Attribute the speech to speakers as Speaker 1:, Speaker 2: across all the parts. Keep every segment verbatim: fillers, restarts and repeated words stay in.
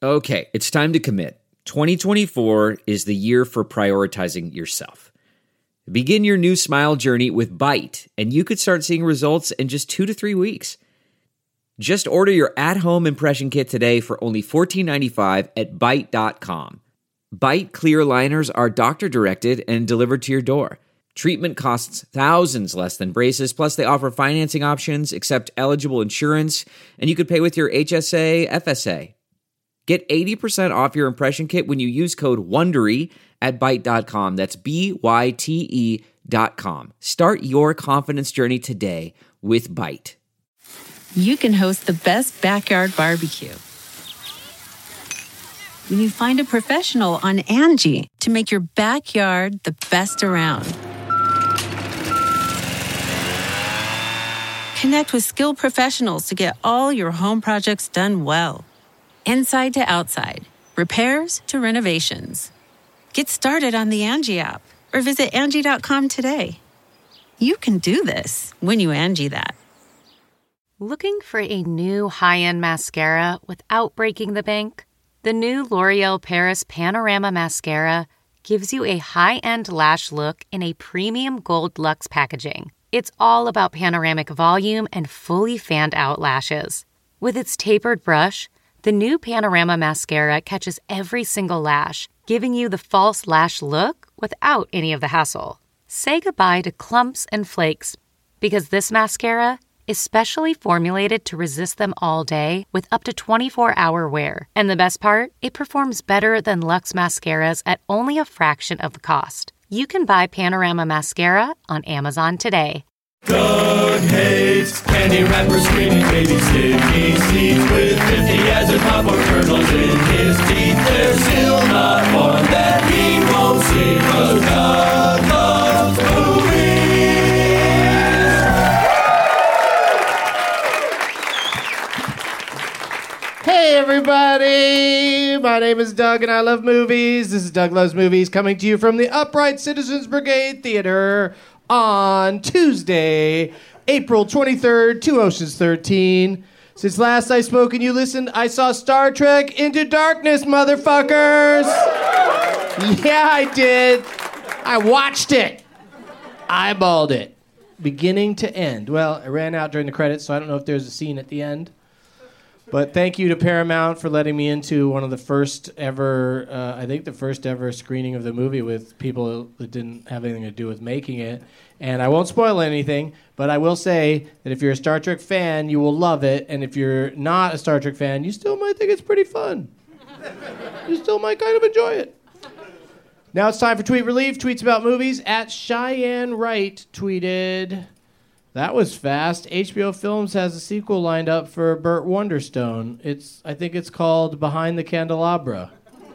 Speaker 1: Okay, it's time to commit. twenty twenty-four is the year for prioritizing yourself. Begin your new smile journey with Byte, and you could start seeing results in just two to three weeks. Just order your at-home impression kit today for only fourteen ninety-five at byte dot com. Byte clear aligners are doctor-directed and delivered to your door. Treatment costs thousands less than braces, plus they offer financing options, accept eligible insurance, and you could pay with your H S A, F S A. Get eighty percent off your impression kit when you use code WONDERY at byte dot com. That's B Y T E dot com. Start your confidence journey today with Byte.
Speaker 2: You can host the best backyard barbecue when you find a professional on Angie to make your backyard the best around. Connect with skilled professionals to get all your home projects done well. Inside to outside, repairs to renovations. Get started on the Angie app or visit Angie dot com today. You can do this when you Angie that.
Speaker 3: Looking for a new high-end mascara without breaking the bank? The new L'Oreal Paris Panorama Mascara gives you a high-end lash look in a premium gold luxe packaging. It's all about panoramic volume and fully fanned-out lashes. With its tapered brush, the new Panorama Mascara catches every single lash, giving you the false lash look without any of the hassle. Say goodbye to clumps and flakes, because this mascara is specially formulated to resist them all day with up to twenty-four hour wear. And the best part? It performs better than Luxe mascaras at only a fraction of the cost. You can buy Panorama Mascara on Amazon today.
Speaker 4: Doug hates candy wrappers, screaming baby sticky seeds with fifty as a popcorn kernels in his teeth. There's still not one that he won't see, 'cause Doug loves movies.
Speaker 5: Hey everybody, my name is Doug and I love movies. This is Doug Loves Movies coming to you from the Upright Citizens Brigade Theater on Tuesday, April twenty-third, Two Oceans thirteen. Since last I spoke and you listened, I saw Star Trek Into Darkness, motherfuckers! Yeah, I did. I watched it. Eyeballed it. Beginning to end. Well, I ran out during the credits, so I don't know if there's a scene at the end. But thank you to Paramount for letting me into one of the first ever, uh, I think the first ever screening of the movie with people that didn't have anything to do with making it. And I won't spoil anything, but I will say that if you're a Star Trek fan, you will love it. And if you're not a Star Trek fan, you still might think it's pretty fun. You still might kind of enjoy it. Now it's time for Tweet Relief. Tweets about movies. At Cheyenne Wright tweeted... That was fast. H B O Films has a sequel lined up for Burt Wonderstone. It's, I think it's called Behind the Candelabra.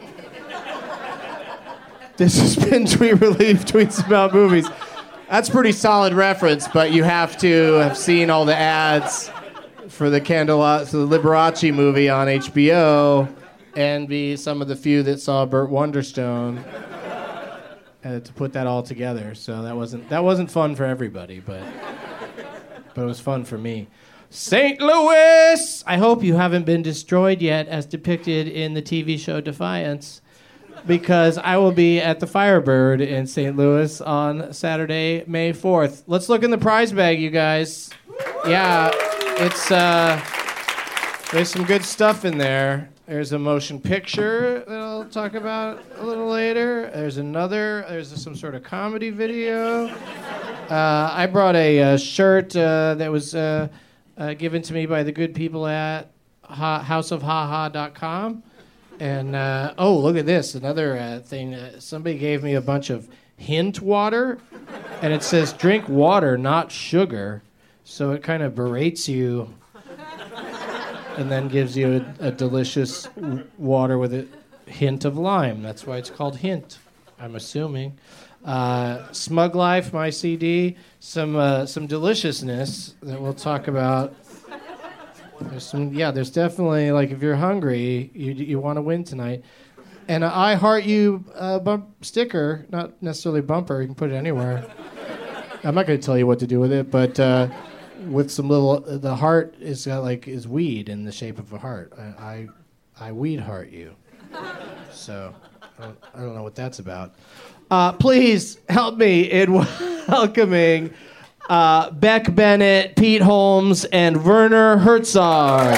Speaker 5: This has been Tweet Relief, tweets about movies. That's a pretty solid reference, but you have to have seen all the ads for the Candela, so the Liberace movie on H B O, and be some of the few that saw Burt Wonderstone uh, to put that all together. So that wasn't that wasn't fun for everybody, but. But it was fun for me. Saint Louis! I hope you haven't been destroyed yet as depicted in the T V show Defiance, because I will be at the Firebird in Saint Louis on Saturday, May fourth. Let's look in the prize bag, you guys. Yeah, it's, uh, there's some good stuff in there. There's a motion picture that I'll talk about a little later. There's another, there's some sort of comedy video. Uh, I brought a, uh shirt uh, that was uh, uh, given to me by the good people at ha- house of ha ha dot com. And, uh, oh, look at this, another uh, thing. Uh, somebody gave me a bunch of hint water, and it says, drink water, not sugar. So it kind of berates you and then gives you a, a delicious w- water with a hint of lime. That's why it's called Hint, I'm assuming. Uh, Smug Life, my C D, some uh, some deliciousness that we'll talk about. There's some, yeah, there's definitely, like, if you're hungry, you you want to win tonight. And an I Heart You uh, bump sticker, not necessarily bumper, you can put it anywhere. I'm not going to tell you what to do with it, but uh, with some little, the heart is got, like, is weed in the shape of a heart. I, I I weed heart you. So I don't, I don't know what that's about. Uh, please help me in welcoming uh, Beck Bennett, Pete Holmes, and Werner Herzog.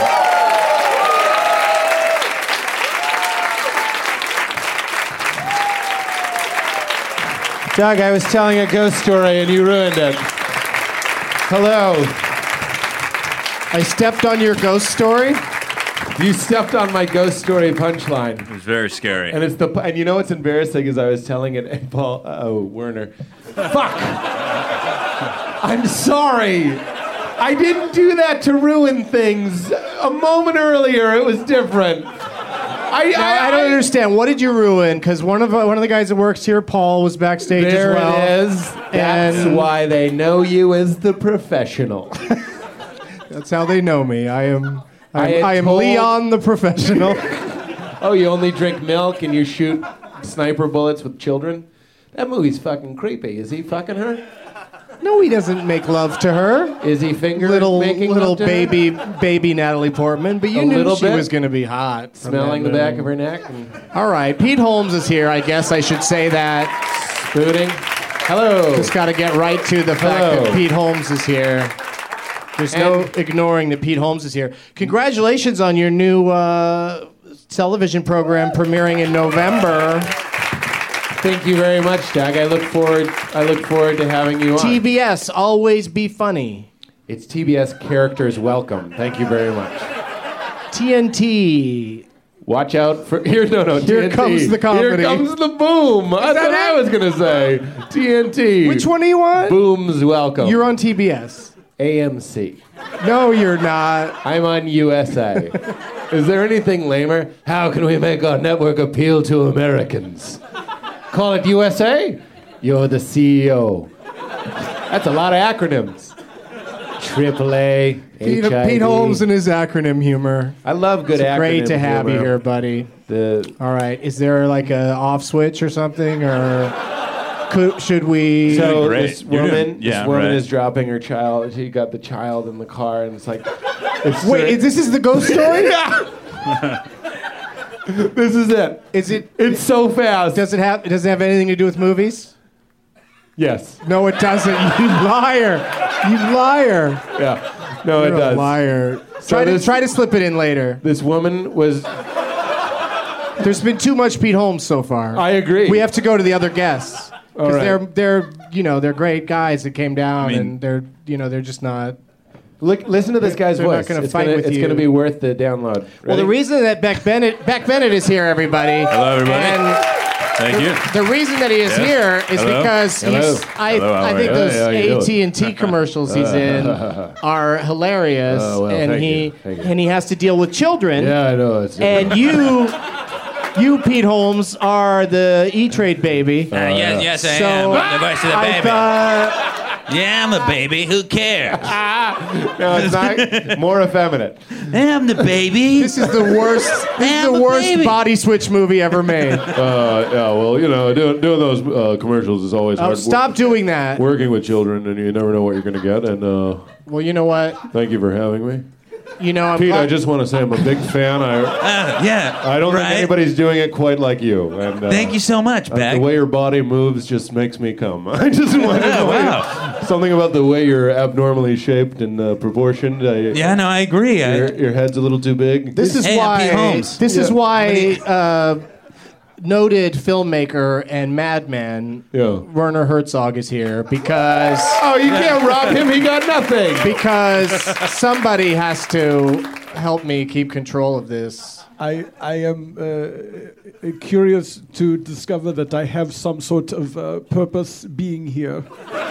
Speaker 6: Doug, I was telling a ghost story and you ruined it. Hello.
Speaker 5: I stepped on your ghost story?
Speaker 6: You stepped on my ghost story punchline.
Speaker 7: It was very scary.
Speaker 6: And it's the and you know what's embarrassing is I was telling it and Paul oh Werner. Fuck. I'm sorry. I didn't do that to ruin things. A moment earlier it was different. I,
Speaker 5: I, I don't understand. What did you ruin? Because one of uh, one of the guys that works here, Paul, was backstage
Speaker 6: there
Speaker 5: as well.
Speaker 6: There it is. That's
Speaker 5: and
Speaker 6: why they know you as the professional.
Speaker 5: That's how they know me. I am I,
Speaker 6: I
Speaker 5: I am
Speaker 6: told...
Speaker 5: Leon the professional.
Speaker 6: Oh, you only drink milk and you shoot sniper bullets with children? That movie's fucking creepy. Is he fucking her?
Speaker 5: No, he doesn't make love to her.
Speaker 6: Is he finger
Speaker 5: little
Speaker 6: making
Speaker 5: little
Speaker 6: love to
Speaker 5: baby
Speaker 6: her?
Speaker 5: baby Natalie Portman? But you
Speaker 6: A
Speaker 5: knew
Speaker 6: little
Speaker 5: she
Speaker 6: bit?
Speaker 5: was going to be hot.
Speaker 6: Smelling the back of her neck and
Speaker 5: All right, Pete Holmes is here. I guess I should say that.
Speaker 6: spooning. Hello.
Speaker 5: Just got to get right to the fact
Speaker 6: Hello.
Speaker 5: that Pete Holmes is here. There's no
Speaker 6: And-
Speaker 5: ignoring that Pete Holmes is here. Congratulations on your new uh, television program premiering in November.
Speaker 6: Thank you very much, Doug. I look forward. I look forward to having you on.
Speaker 5: T B S, always be funny.
Speaker 6: It's T B S Characters Welcome. Thank you very much.
Speaker 5: T N T.
Speaker 6: Watch out for here. No, no.
Speaker 5: Here
Speaker 6: T N T.
Speaker 5: comes the comedy.
Speaker 6: Here comes the boom. That's
Speaker 5: that
Speaker 6: what I
Speaker 5: it?
Speaker 6: was gonna say. T N T.
Speaker 5: Which one are you on?
Speaker 6: Boom's Welcome.
Speaker 5: You're on T B S.
Speaker 6: A M C.
Speaker 5: No, you're not.
Speaker 6: I'm on U S A. Is there anything lamer? How can we make our network appeal to Americans? Call it U S A? You're the C E O. That's a lot of acronyms. Triple A,
Speaker 5: Pete,
Speaker 6: H I V.
Speaker 5: Pete Holmes and his acronym humor.
Speaker 6: I love good
Speaker 5: It's
Speaker 6: acronyms.
Speaker 5: great to have you
Speaker 6: humor.
Speaker 5: here, buddy.
Speaker 6: The
Speaker 5: All right. Is there like a off switch or something, or could, should we?
Speaker 6: So
Speaker 7: great.
Speaker 6: this
Speaker 7: You're
Speaker 6: woman,
Speaker 7: doing- yeah,
Speaker 6: this woman
Speaker 7: right.
Speaker 6: is dropping her child. She got the child in the car, and it's like, it's
Speaker 5: Wait, is this is the ghost story?
Speaker 6: this is it.
Speaker 5: Is it?
Speaker 6: It's so fast.
Speaker 5: Does it have? Does it have anything to do with movies?
Speaker 6: Yes.
Speaker 5: No, it doesn't. You liar! You liar!
Speaker 6: Yeah. No,
Speaker 5: You're
Speaker 6: it does.
Speaker 5: a liar.
Speaker 6: So
Speaker 5: try to
Speaker 6: this-
Speaker 5: try to slip it in later.
Speaker 6: This woman was.
Speaker 5: There's been too much Pete Holmes so far.
Speaker 6: I agree.
Speaker 5: We have to go to the other guests
Speaker 6: All
Speaker 5: because
Speaker 6: right.
Speaker 5: they're they're you know they're great guys that came down
Speaker 7: I mean-
Speaker 5: and they're you know they're just not.
Speaker 6: Look, listen to this guy's
Speaker 5: They're not
Speaker 6: voice.
Speaker 5: gonna
Speaker 6: it's
Speaker 5: fight
Speaker 6: gonna,
Speaker 5: with
Speaker 6: it's
Speaker 5: you.
Speaker 6: gonna be worth the download.
Speaker 5: Well,
Speaker 6: Ready?
Speaker 5: the reason that Beck Bennett Beck Bennett is here, everybody.
Speaker 7: Hello, everybody.
Speaker 5: And
Speaker 7: Thank you.
Speaker 5: the reason that he is
Speaker 7: Yes.
Speaker 5: here is
Speaker 7: Hello.
Speaker 5: because
Speaker 6: Hello.
Speaker 5: he's. I,
Speaker 7: Hello, how
Speaker 5: I
Speaker 7: are
Speaker 5: think
Speaker 7: you?
Speaker 5: those
Speaker 6: Hey, how you
Speaker 5: A T and T commercials he's in are hilarious,
Speaker 6: Oh, well,
Speaker 5: and
Speaker 6: thank
Speaker 5: he
Speaker 6: you. Thank you.
Speaker 5: and he has to deal with children.
Speaker 6: Yeah, I know. It's
Speaker 5: And you, you Pete Holmes, are the E-Trade baby.
Speaker 7: Uh, yes, yes, I
Speaker 5: so
Speaker 7: am. I'm the voice of the
Speaker 5: I
Speaker 7: baby.
Speaker 5: thought.
Speaker 7: Yeah, I'm a baby. Who cares?
Speaker 6: no, it's not. More effeminate.
Speaker 7: I'm the baby.
Speaker 5: This is the worst. This is
Speaker 7: I'm
Speaker 5: the
Speaker 7: a
Speaker 5: worst
Speaker 7: baby.
Speaker 5: body switch movie ever made.
Speaker 8: Uh, yeah, well, you know, doing, doing those uh, commercials is always
Speaker 5: Oh,
Speaker 8: hard.
Speaker 5: stop doing that.
Speaker 8: Working with children, and you never know what you're going to get. And uh,
Speaker 5: Well, you know what?
Speaker 8: thank you for having me,
Speaker 5: You know, I'm
Speaker 8: Pete.
Speaker 5: glad-
Speaker 8: I just want to say I'm a big fan. I
Speaker 7: Uh, yeah.
Speaker 8: I don't
Speaker 7: right?
Speaker 8: think anybody's doing it quite like you. And uh,
Speaker 7: Thank you so much,
Speaker 8: uh,
Speaker 7: Beck.
Speaker 8: The way your body moves just makes me come. I just want to
Speaker 7: Oh,
Speaker 8: know
Speaker 7: wow.
Speaker 8: something about the way you're abnormally shaped and uh, proportioned. I,
Speaker 7: Yeah, no, I agree. I,
Speaker 8: Your, your head's a little too big.
Speaker 5: This is
Speaker 7: Hey, I'm
Speaker 5: why.
Speaker 7: Pete Holmes.
Speaker 5: This is
Speaker 8: Yeah.
Speaker 5: why. Uh, noted filmmaker and madman
Speaker 8: Yeah.
Speaker 5: Werner Herzog is here because
Speaker 6: Oh, you can't rob him. He got nothing.
Speaker 5: because somebody has to help me keep control of this.
Speaker 9: I, I am uh, curious to discover that I have some sort of uh, purpose being here.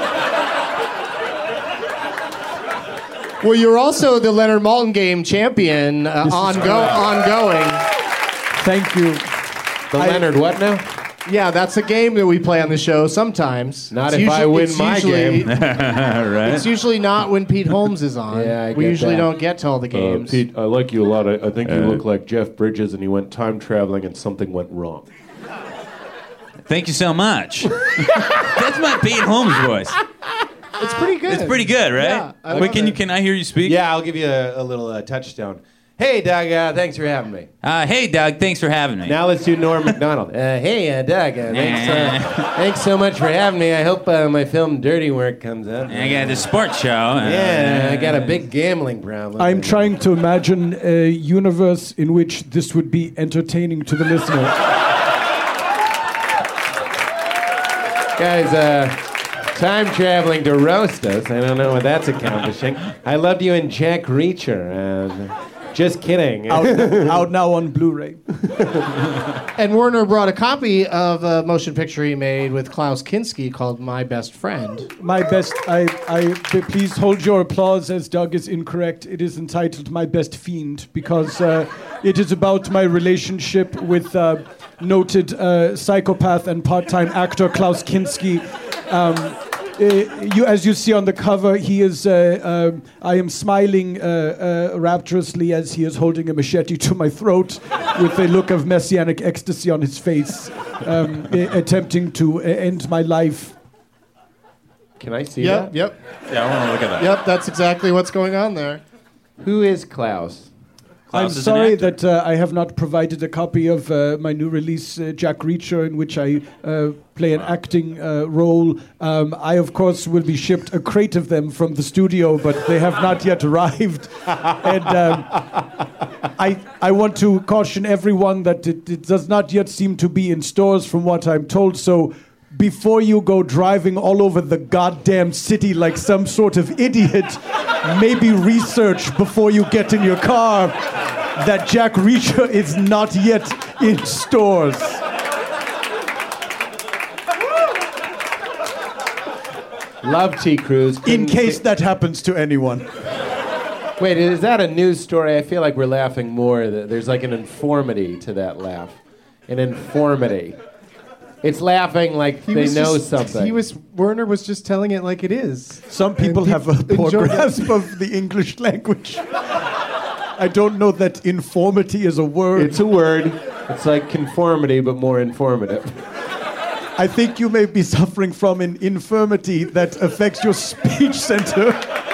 Speaker 5: Well, you're also the Leonard Maltin game champion, uh,
Speaker 9: This is
Speaker 5: ongo-
Speaker 9: correct.
Speaker 5: ongoing.
Speaker 9: Thank you.
Speaker 6: The Leonard what now?
Speaker 5: Yeah, that's a game that we play on the show sometimes.
Speaker 6: Not
Speaker 5: It's
Speaker 6: if I
Speaker 5: usually-
Speaker 6: win
Speaker 5: it's
Speaker 6: my
Speaker 5: usually-
Speaker 6: game.
Speaker 7: right?
Speaker 5: It's usually not when Pete Holmes is on.
Speaker 6: Yeah, I
Speaker 5: we
Speaker 6: get
Speaker 5: usually
Speaker 6: that.
Speaker 5: don't get to all the
Speaker 8: Uh,
Speaker 5: games.
Speaker 8: Pete, I like you a lot. I, I think you
Speaker 7: Uh,
Speaker 8: look like Jeff Bridges, and he went time traveling, and something went wrong.
Speaker 7: Thank you so much. That's my Pete Holmes voice.
Speaker 5: It's pretty good.
Speaker 7: It's pretty good, right?
Speaker 5: Yeah, I
Speaker 7: Wait,
Speaker 5: love
Speaker 7: can you
Speaker 5: it.
Speaker 7: can I hear you speak?
Speaker 6: Yeah, I'll give you a, a little uh, touchstone. Hey, Doug, uh, thanks for having me.
Speaker 7: Uh, hey, Doug, thanks for having me.
Speaker 6: Now let's do Norm Macdonald. Uh, hey, uh, Doug, uh, thanks, uh, thanks so much for having me. I hope uh, my film Dirty Work comes out.
Speaker 7: I got the sports show. Uh,
Speaker 6: Yeah, I got a big gambling problem.
Speaker 9: I'm trying to imagine a universe in which this would be entertaining to the listener.
Speaker 6: Guys, uh, time traveling to roast us. I don't know what that's accomplishing. I loved you in Jack Reacher. Uh, just kidding.
Speaker 9: Out, out now on Blu-ray.
Speaker 5: And Werner brought a copy of a motion picture he made with Klaus Kinski called My Best Friend.
Speaker 9: My best. I. I. Please hold your applause as Doug is incorrect. It is entitled My Best Fiend because uh, it is about my relationship with uh, noted uh, psychopath and part-time actor Klaus Kinski. Um, Uh, you, as you see on the cover, he is. Uh, uh, I am smiling uh, uh, rapturously as he is holding a machete to my throat, with a look of messianic ecstasy on his face, um, uh, attempting to uh, end my life.
Speaker 6: Can I see
Speaker 5: Yep,
Speaker 6: that?
Speaker 5: yep,
Speaker 7: Yeah, I want to look at that.
Speaker 5: yep. That's exactly what's going on there.
Speaker 6: Who is Klaus?
Speaker 7: Klaus
Speaker 9: I'm
Speaker 7: is an
Speaker 9: sorry
Speaker 7: actor.
Speaker 9: that uh, I have not provided a copy of uh, my new release, uh, Jack Reacher, in which I uh, play an acting uh, role. Um, I, of course, will be shipped a crate of them from the studio, but they have not yet arrived. And um, I, I want to caution everyone that it, it does not yet seem to be in stores, from what I'm told. So before you go driving all over the goddamn city like some sort of idiot, maybe research before you get in your car that Jack Reacher is not yet in stores.
Speaker 6: Love T. Cruz.
Speaker 9: In
Speaker 6: Couldn't
Speaker 9: case
Speaker 6: see-
Speaker 9: that happens to anyone.
Speaker 6: Wait, is that a news story? I feel like we're laughing more. That there's like an informity to that laugh. An informity. It's laughing like
Speaker 5: He
Speaker 6: they
Speaker 5: was
Speaker 6: know
Speaker 5: just-
Speaker 6: something.
Speaker 5: He was Werner was just telling it like it is.
Speaker 9: Some people
Speaker 5: And
Speaker 9: have a
Speaker 5: people
Speaker 9: poor
Speaker 5: enjoy that.
Speaker 9: grasp of the English language. I don't know that informity is a word.
Speaker 6: It's a word. It's like conformity, but more informative.
Speaker 9: I think you may be suffering from an infirmity that affects your speech center.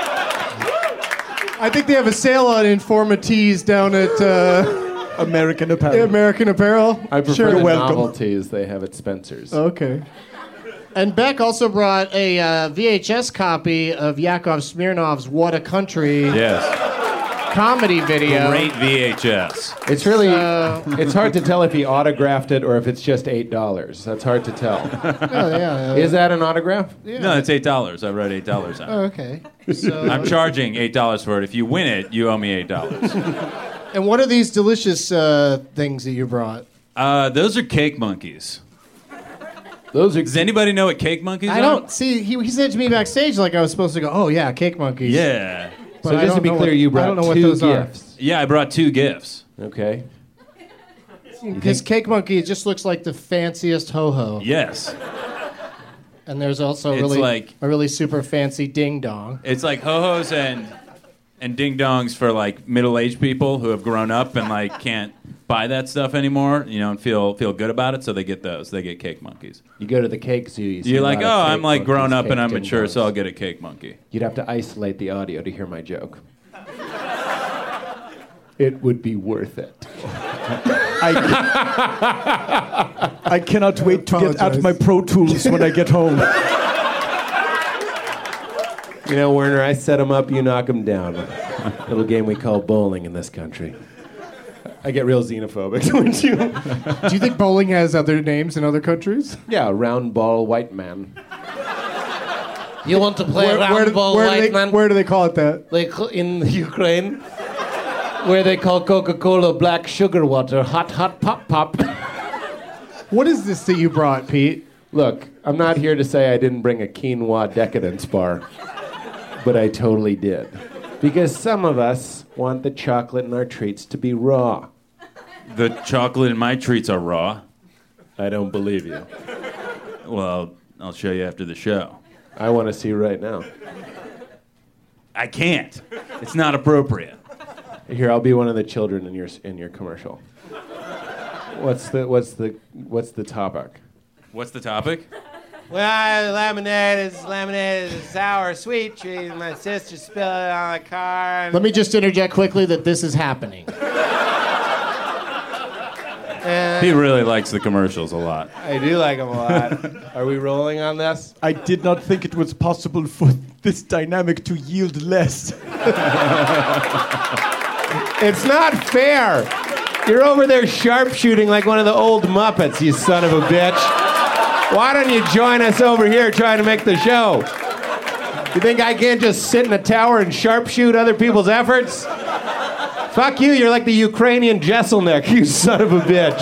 Speaker 5: I think they have a sale on informities down at uh,
Speaker 9: American Apparel.
Speaker 5: American Apparel.
Speaker 6: I prefer
Speaker 5: Sure,
Speaker 6: the
Speaker 5: you're welcome.
Speaker 6: novelties they have at Spencer's.
Speaker 5: Okay. And Beck also brought a uh, V H S copy of Yakov Smirnov's "What a Country"
Speaker 7: Yes.
Speaker 5: comedy video.
Speaker 7: Great V H S.
Speaker 6: It's really,
Speaker 5: So-
Speaker 6: it's hard to tell if he autographed it or if it's just eight dollars. That's hard to tell.
Speaker 5: Oh, yeah.
Speaker 6: Is that an autograph?
Speaker 7: No, it's eight dollars. I wrote eight dollars on it.
Speaker 5: Oh, okay. So,
Speaker 7: I'm charging eight dollars for it. If you win it, you owe me eight dollars.
Speaker 5: and what are these delicious uh, things that you brought?
Speaker 7: Uh, those are cake monkeys.
Speaker 6: Those are.
Speaker 7: Does anybody know what cake monkeys
Speaker 5: I
Speaker 7: are?
Speaker 5: don't see. He, he said to me backstage like I was supposed to go. Oh yeah, cake monkeys.
Speaker 7: Yeah.
Speaker 5: But
Speaker 6: So
Speaker 5: I
Speaker 6: just to
Speaker 5: don't
Speaker 6: be
Speaker 5: know
Speaker 6: clear,
Speaker 5: what-
Speaker 6: you
Speaker 5: I
Speaker 6: brought
Speaker 5: don't know what
Speaker 6: two
Speaker 5: those are.
Speaker 6: gifts.
Speaker 7: Yeah, I brought two gifts.
Speaker 6: Okay.
Speaker 5: Because cake monkey it just looks like the fanciest ho ho.
Speaker 7: Yes.
Speaker 5: And there's also
Speaker 7: It's
Speaker 5: really
Speaker 7: like-
Speaker 5: a really super fancy ding dong.
Speaker 7: It's like ho-hos and and ding-dongs for like middle-aged people who have grown up and like can't buy that stuff anymore, you know, and feel feel good about it, so they get those. They get cake monkeys.
Speaker 6: You go to the cake zoo. You see
Speaker 7: You're
Speaker 6: a
Speaker 7: like,
Speaker 6: lot
Speaker 7: oh,
Speaker 6: of
Speaker 7: I'm
Speaker 6: cake
Speaker 7: like grown
Speaker 6: monkeys,
Speaker 7: up and
Speaker 6: cake
Speaker 7: I'm mature,
Speaker 6: ding-dongs."
Speaker 7: so I'll get a cake monkey.
Speaker 6: You'd have to isolate the audio to hear my joke. It would be worth it.
Speaker 9: I, I cannot wait to get out my Pro Tools when I get home.
Speaker 6: You know, Werner, I set them up, you knock them down. Little game we call bowling in this country. I get real xenophobic, don't you?
Speaker 5: Do you think bowling has other names in other countries?
Speaker 6: Yeah, round ball white man.
Speaker 10: You want to play
Speaker 5: Where,
Speaker 10: round
Speaker 5: where, do-
Speaker 10: ball
Speaker 5: where, do
Speaker 10: white
Speaker 5: they,
Speaker 10: man?
Speaker 5: where do they call it that?
Speaker 10: They call, in Ukraine, where they call Coca-Cola black sugar water, hot, hot, pop, pop.
Speaker 5: What is this that you brought, Pete?
Speaker 6: Look, I'm not here to say I didn't bring a quinoa decadence bar, but I totally did. Because some of us want the chocolate in our treats to be raw.
Speaker 7: The chocolate in my treats are raw.
Speaker 6: I don't believe you.
Speaker 7: Well, I'll show you after the show.
Speaker 6: I want to see right now.
Speaker 7: I can't. It's not appropriate.
Speaker 6: Here, I'll be one of the children in your in your commercial. What's the what's the what's the topic?
Speaker 7: What's the topic?
Speaker 10: Well, lemonade is lemonade is a sour sweet treat. My sister spilled it on the car. And
Speaker 5: Let me just interject quickly that this is happening.
Speaker 7: He really likes the commercials a lot.
Speaker 10: I do like them a lot. Are we rolling on this?
Speaker 9: I did not think it was possible for this dynamic to yield less.
Speaker 10: It's not fair. You're over there sharpshooting like one of the old Muppets, you son of a bitch. Why don't you join us over here trying to make the show? You think I can't just sit in a tower and sharpshoot other people's efforts? Fuck you, you're like the Ukrainian Jesselnik, you son of a bitch.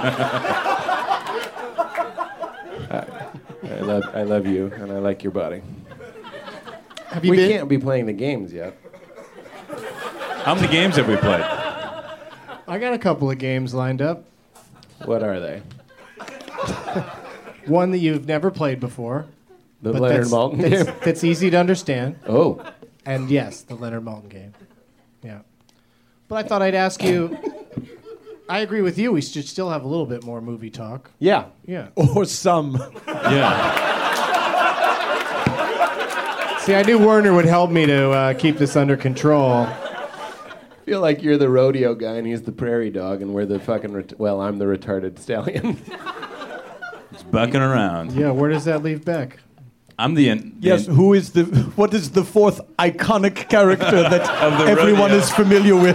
Speaker 10: I love, I love you, and I like your body.
Speaker 5: Have you
Speaker 10: we
Speaker 5: been?
Speaker 10: can't be playing the games yet.
Speaker 7: How many games have we played?
Speaker 5: I got a couple of games lined up.
Speaker 10: What are they?
Speaker 5: One that you've never played before.
Speaker 10: The
Speaker 5: but
Speaker 10: Leonard
Speaker 5: that's,
Speaker 10: Maltin
Speaker 5: that's,
Speaker 10: game?
Speaker 5: that's easy to understand.
Speaker 10: Oh.
Speaker 5: And yes, the Leonard Maltin game. Yeah. But I thought I'd ask you, I agree with you, we should still have a little bit more movie talk.
Speaker 10: Yeah.
Speaker 5: Yeah.
Speaker 9: Or some.
Speaker 7: Yeah.
Speaker 5: See, I knew Werner would help me to uh, keep this under control.
Speaker 10: I feel like you're the rodeo guy and he's the prairie dog and we're the fucking, ret- well, I'm the retarded stallion.
Speaker 7: It's bucking around.
Speaker 5: Yeah, where does that leave Beck?
Speaker 7: I'm the... the
Speaker 9: Yes, who is the, what is the fourth iconic character that
Speaker 7: Of the
Speaker 9: everyone
Speaker 7: rodeo.
Speaker 9: is familiar with?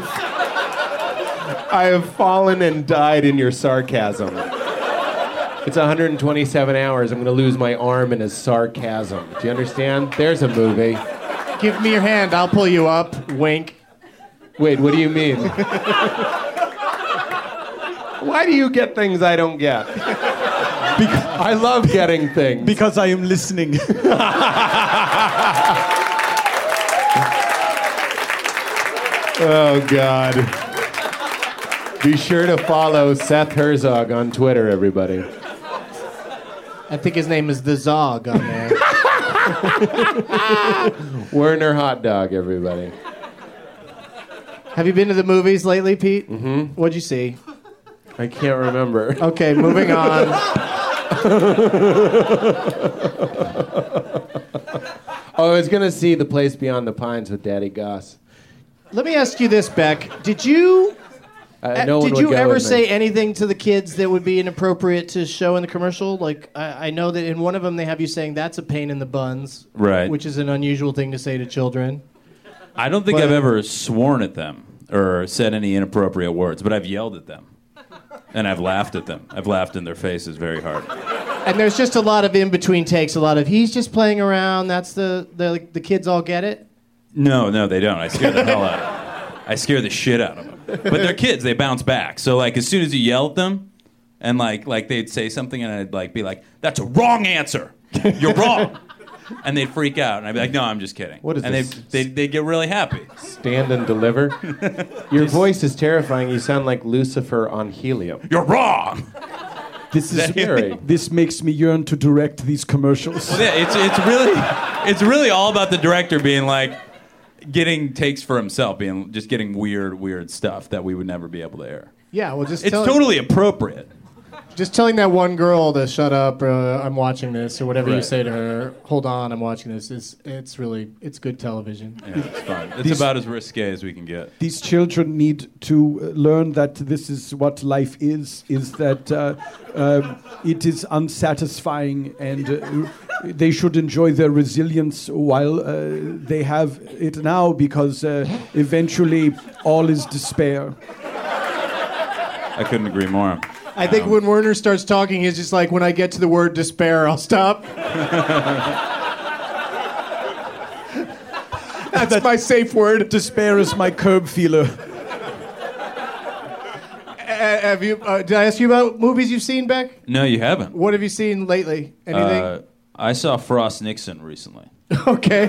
Speaker 10: I have fallen and died in your sarcasm. It's one hundred twenty-seven hours. I'm going to lose my arm in his sarcasm. Do you understand? There's a movie.
Speaker 5: Give me your hand, I'll pull you up. Wink.
Speaker 10: Wait, what do you mean? Why do you get things I don't get? Because I love getting things.
Speaker 9: Because I am listening.
Speaker 10: Oh, God. Be sure to follow Seth Herzog on Twitter, everybody.
Speaker 5: I think his name is The Zog on there.
Speaker 10: Werner Hot Dog, everybody.
Speaker 5: Have you been to the movies lately, Pete? Mm-hmm. What'd you see?
Speaker 10: I can't remember.
Speaker 5: Okay, moving on.
Speaker 10: Oh, I was going to see The Place Beyond the Pines with Daddy Goss.
Speaker 5: Let me ask you this, Beck. Did you
Speaker 10: Uh, no one
Speaker 5: did
Speaker 10: would
Speaker 5: you
Speaker 10: go
Speaker 5: ever
Speaker 10: with me.
Speaker 5: say anything to the kids that would be inappropriate to show in the commercial? Like, I, I know that in one of them they have you saying that's a pain in the buns,
Speaker 7: Right.
Speaker 5: Which is an unusual thing to say to children.
Speaker 7: I don't think
Speaker 5: But-
Speaker 7: I've ever sworn at them or said any inappropriate words, but I've yelled at them. And I've laughed at them. I've laughed in their faces very hard.
Speaker 5: And there's just a lot of in between takes. A lot of he's just playing around. That's the the the kids all get it.
Speaker 7: No, no, they don't. I scare the hell out of them. I scare the shit out of them. But they're kids. They bounce back. So, like, as soon as you yell at them, and, like, like they'd say something, and I'd, like, be like, that's a wrong answer. You're wrong. And they'd freak out. And I'd be like, no, I'm just kidding.
Speaker 10: What is
Speaker 7: and
Speaker 10: this?
Speaker 7: And they, they, they'd get really happy.
Speaker 10: Stand and deliver. Your voice is terrifying. You sound like Lucifer on helium.
Speaker 7: You're wrong.
Speaker 9: This is
Speaker 10: Scary.
Speaker 9: This makes me yearn to direct these commercials.
Speaker 7: Well, yeah, it's, it's, really, it's really all about the director being like, getting takes for himself, being just getting weird, weird stuff that we would never be able to air.
Speaker 5: Yeah, well, just
Speaker 7: It's
Speaker 5: tell,
Speaker 7: totally appropriate.
Speaker 5: just telling that one girl to shut up. Uh, I'm watching this, or whatever you
Speaker 7: Right.
Speaker 5: say to her. Hold on, I'm watching this. Is it's really it's good television.
Speaker 7: Yeah, it's fun. It's
Speaker 9: These-
Speaker 7: about as risque as we can get.
Speaker 9: These children need to uh, learn that this is what life is, is that uh, um, it is unsatisfying, and uh, they should enjoy their resilience while uh, they have it now, because uh, eventually all is despair.
Speaker 7: I couldn't agree more.
Speaker 5: I think when Werner starts talking, he's just like, when I get to the word despair, I'll stop. That's my safe word.
Speaker 9: Despair is my curb feeler.
Speaker 5: Uh, have you? Uh, did I ask you about movies you've seen, Beck?
Speaker 7: No, you haven't.
Speaker 5: What have you seen lately? Anything?
Speaker 7: Uh, I saw Frost Nixon recently.
Speaker 5: Okay.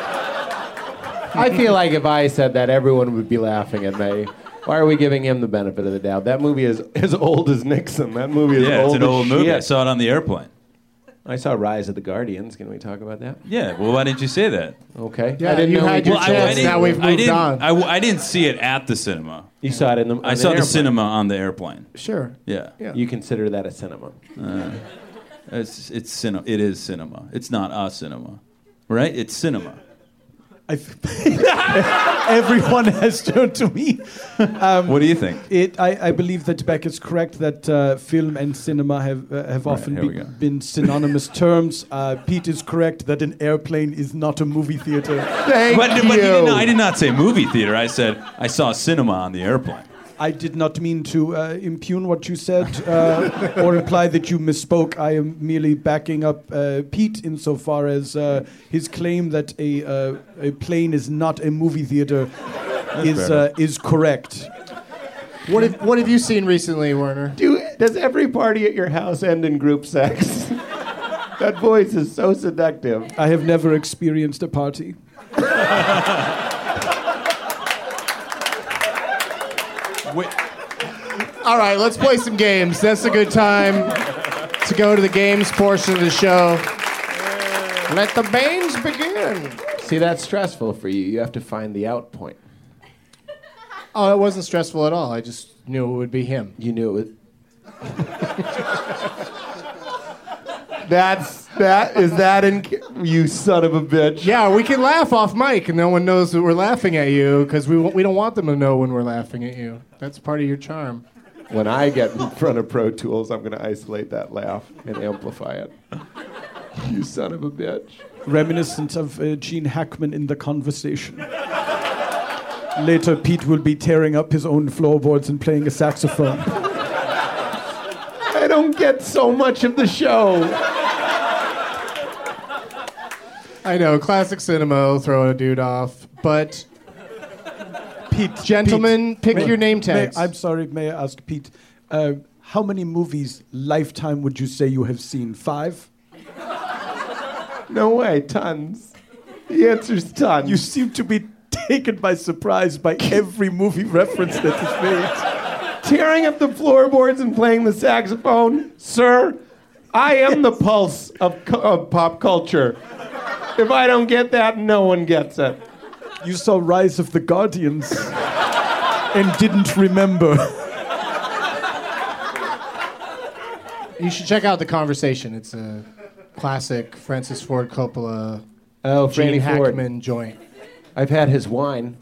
Speaker 10: I feel like if I said that, everyone would be laughing at me. Why are we giving him the benefit of the doubt? That movie is as old as Nixon. That movie is
Speaker 7: Yeah,
Speaker 10: old
Speaker 7: it's an
Speaker 10: as
Speaker 7: old movie.
Speaker 10: shit.
Speaker 7: I saw it on the airplane.
Speaker 10: I saw Rise of the Guardians. Can we talk about that?
Speaker 7: Yeah, well, why didn't you say that?
Speaker 10: Okay.
Speaker 5: Yeah,
Speaker 10: I didn't
Speaker 5: you
Speaker 10: know
Speaker 5: had
Speaker 10: we-
Speaker 5: your
Speaker 7: Well,
Speaker 5: chance.
Speaker 7: didn't-
Speaker 5: Now we've
Speaker 7: I
Speaker 5: moved
Speaker 7: didn't,
Speaker 5: on.
Speaker 7: I, w- I didn't see it at the cinema.
Speaker 10: You saw it in the. on
Speaker 7: I
Speaker 10: an
Speaker 7: saw the
Speaker 10: airplane.
Speaker 7: cinema on the airplane.
Speaker 5: Sure.
Speaker 7: Yeah.
Speaker 5: Yeah.
Speaker 10: You consider that a cinema?
Speaker 7: It's it's cinema. It is cinema. It's not a cinema, right? It's cinema.
Speaker 9: I th- Everyone has turned to me. Um,
Speaker 7: what do you think?
Speaker 9: It, I, I believe that Beck is correct that uh, film and cinema have uh, have
Speaker 7: Right,
Speaker 9: often
Speaker 7: here we
Speaker 9: be,
Speaker 7: go.
Speaker 9: been synonymous terms. Uh, Pete is correct that an airplane is not a movie theater.
Speaker 5: Thank
Speaker 7: But,
Speaker 5: you.
Speaker 7: but you did not, I did not say movie theater. I said I saw cinema on the airplane.
Speaker 9: I did not mean to uh, impugn what you said uh, or imply that you misspoke. I am merely backing up uh, Pete insofar as uh, his claim that a uh, a plane is not a movie theater is
Speaker 7: fair
Speaker 9: uh, is correct.
Speaker 5: What have, what have you seen recently, Werner?
Speaker 10: Do, does every party at your house end in group sex? That voice is so seductive.
Speaker 9: I have never experienced a party.
Speaker 5: All right, let's play some games. That's a good time to go to the games portion of the show. Let the games begin.
Speaker 10: See, that's stressful for you. You have to find the out point.
Speaker 5: Oh, it wasn't stressful at all. I just knew it would be him.
Speaker 10: You knew it was... That's... That... Is that in... You son of a bitch.
Speaker 5: Yeah, we can laugh off mic, and no one knows that we're laughing at you because we we don't want them to know when we're laughing at you. That's part of your charm.
Speaker 10: When I get in front of Pro Tools, I'm going to isolate that laugh and amplify it. You son of a bitch.
Speaker 9: Reminiscent of uh, Gene Hackman in The Conversation. Later, Pete will be tearing up his own floorboards and playing a saxophone.
Speaker 10: I don't get so much of the show.
Speaker 5: I know, classic cinema, throw a dude off, but
Speaker 9: Pete,
Speaker 5: gentlemen,
Speaker 9: Pete,
Speaker 5: pick
Speaker 9: may-
Speaker 5: your name
Speaker 9: may-
Speaker 5: tags.
Speaker 9: I'm sorry, may I ask Pete, uh, how many movies lifetime would you say you have seen? Five?
Speaker 10: No way, tons. The answer's tons.
Speaker 9: You seem to be taken by surprise by every movie reference that is made.
Speaker 10: Tearing up the floorboards and playing the saxophone, sir. I am the pulse of, cu- of pop culture. If I don't get that, no one gets it.
Speaker 9: You saw Rise of the Guardians and didn't remember.
Speaker 5: You should check out The Conversation. It's a classic Francis Ford Coppola,
Speaker 10: Oh,
Speaker 5: Gene
Speaker 10: Franny Ford.
Speaker 5: Hackman joint.
Speaker 10: I've had his wine.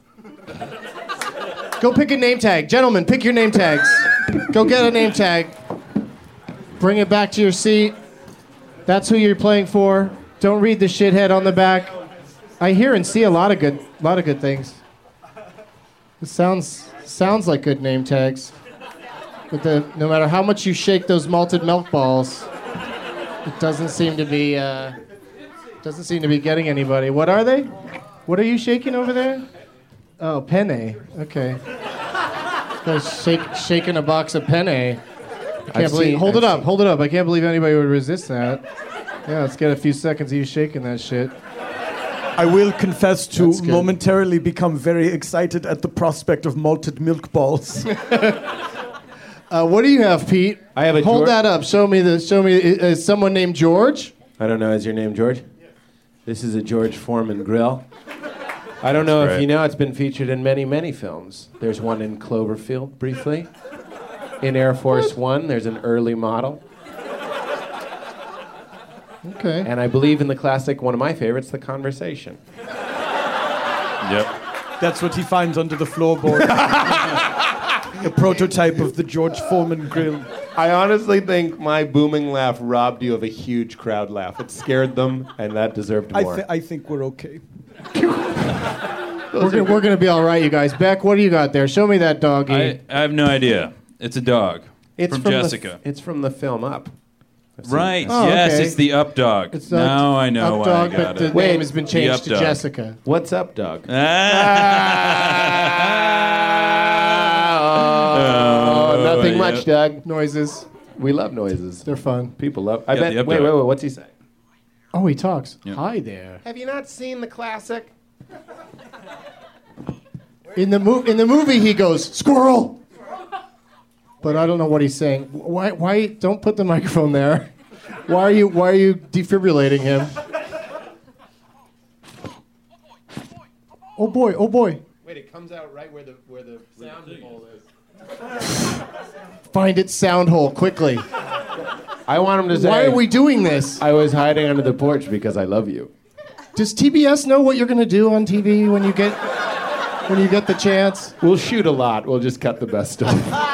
Speaker 5: Go pick a name tag. Gentlemen, pick your name tags. Go get a name tag. Bring it back to your seat. That's who you're playing for. Don't read the shithead on the back. I hear and see a lot of good, lot of good things. It sounds sounds like good name tags. But the, no matter how much you shake those malted milk balls, it doesn't seem to be uh, doesn't seem to be getting anybody. What are they? What are you shaking over there? Oh, penne. Okay. Guys shake, shaking a box of penne. I can't
Speaker 10: I've
Speaker 5: believe.
Speaker 10: seen-
Speaker 5: hold
Speaker 10: I've
Speaker 5: it up.
Speaker 10: seen-
Speaker 5: Hold it up. I can't believe anybody would resist that. Yeah, let's get a few seconds of you shaking that shit.
Speaker 9: I will confess to
Speaker 5: That's good.
Speaker 9: momentarily become very excited at the prospect of malted milk balls.
Speaker 5: Uh, what do you have, Pete?
Speaker 10: I have a
Speaker 5: Hold
Speaker 10: George-
Speaker 5: that up. Show me the. Show me. Is someone named George?
Speaker 10: I don't know. Is your name George? This is a George Foreman grill. I don't know if
Speaker 7: Right.
Speaker 10: you know, it's been featured in many, many films. There's one in Cloverfield, briefly. In Air Force One, there's an early model.
Speaker 5: Okay.
Speaker 10: And I believe in the classic, one of my favorites, The Conversation.
Speaker 7: Yep.
Speaker 9: That's what he finds under the floorboard. A prototype of the George Foreman grill.
Speaker 10: I honestly think my booming laugh robbed you of a huge crowd laugh. It scared them, and that deserved
Speaker 9: I,
Speaker 10: more.
Speaker 9: th- I think we're okay.
Speaker 5: We're gonna, we're gonna be all right, you guys. Beck, what do you got there? Show me that doggy.
Speaker 7: I, I have no idea. It's a dog.
Speaker 10: it's
Speaker 7: from,
Speaker 10: from
Speaker 7: Jessica.
Speaker 10: The, it's from the film Up. I've seen
Speaker 7: Right.
Speaker 5: Oh,
Speaker 7: yes,
Speaker 5: okay.
Speaker 7: it's the up dog.
Speaker 5: It's the
Speaker 7: now I know
Speaker 5: up
Speaker 7: why
Speaker 5: dog,
Speaker 7: I got
Speaker 5: but the
Speaker 7: it.
Speaker 10: Wait,
Speaker 5: name has been
Speaker 7: the
Speaker 5: changed
Speaker 7: up
Speaker 5: to
Speaker 7: dog.
Speaker 5: Jessica.
Speaker 10: What's up, dog?
Speaker 7: Ah.
Speaker 10: Oh, nothing
Speaker 7: yeah.
Speaker 10: much, Doug.
Speaker 5: Noises.
Speaker 10: We love noises.
Speaker 5: They're fun.
Speaker 10: People love. I
Speaker 7: Yeah,
Speaker 10: bet.
Speaker 7: the up
Speaker 10: Wait,
Speaker 7: dog.
Speaker 10: wait, wait. What's he say?
Speaker 5: Oh, he talks.
Speaker 7: Yeah.
Speaker 5: Hi there.
Speaker 10: Have you not seen the classic?
Speaker 5: In the mo- in the movie, he goes squirrel. But I don't know what he's saying. Why? Why? Don't put the microphone there. Why are you? Why are you defibrillating him? Oh boy! Oh boy!
Speaker 10: Wait, it comes out right where the where the sound hole is.
Speaker 5: Find its sound hole quickly.
Speaker 10: I want him to say,
Speaker 5: Why are we doing this?
Speaker 10: I was hiding under the porch because I love you.
Speaker 5: Does T B S know what you're going to do on T V when you get when you get the chance?
Speaker 10: We'll shoot a lot. We'll just cut the best stuff.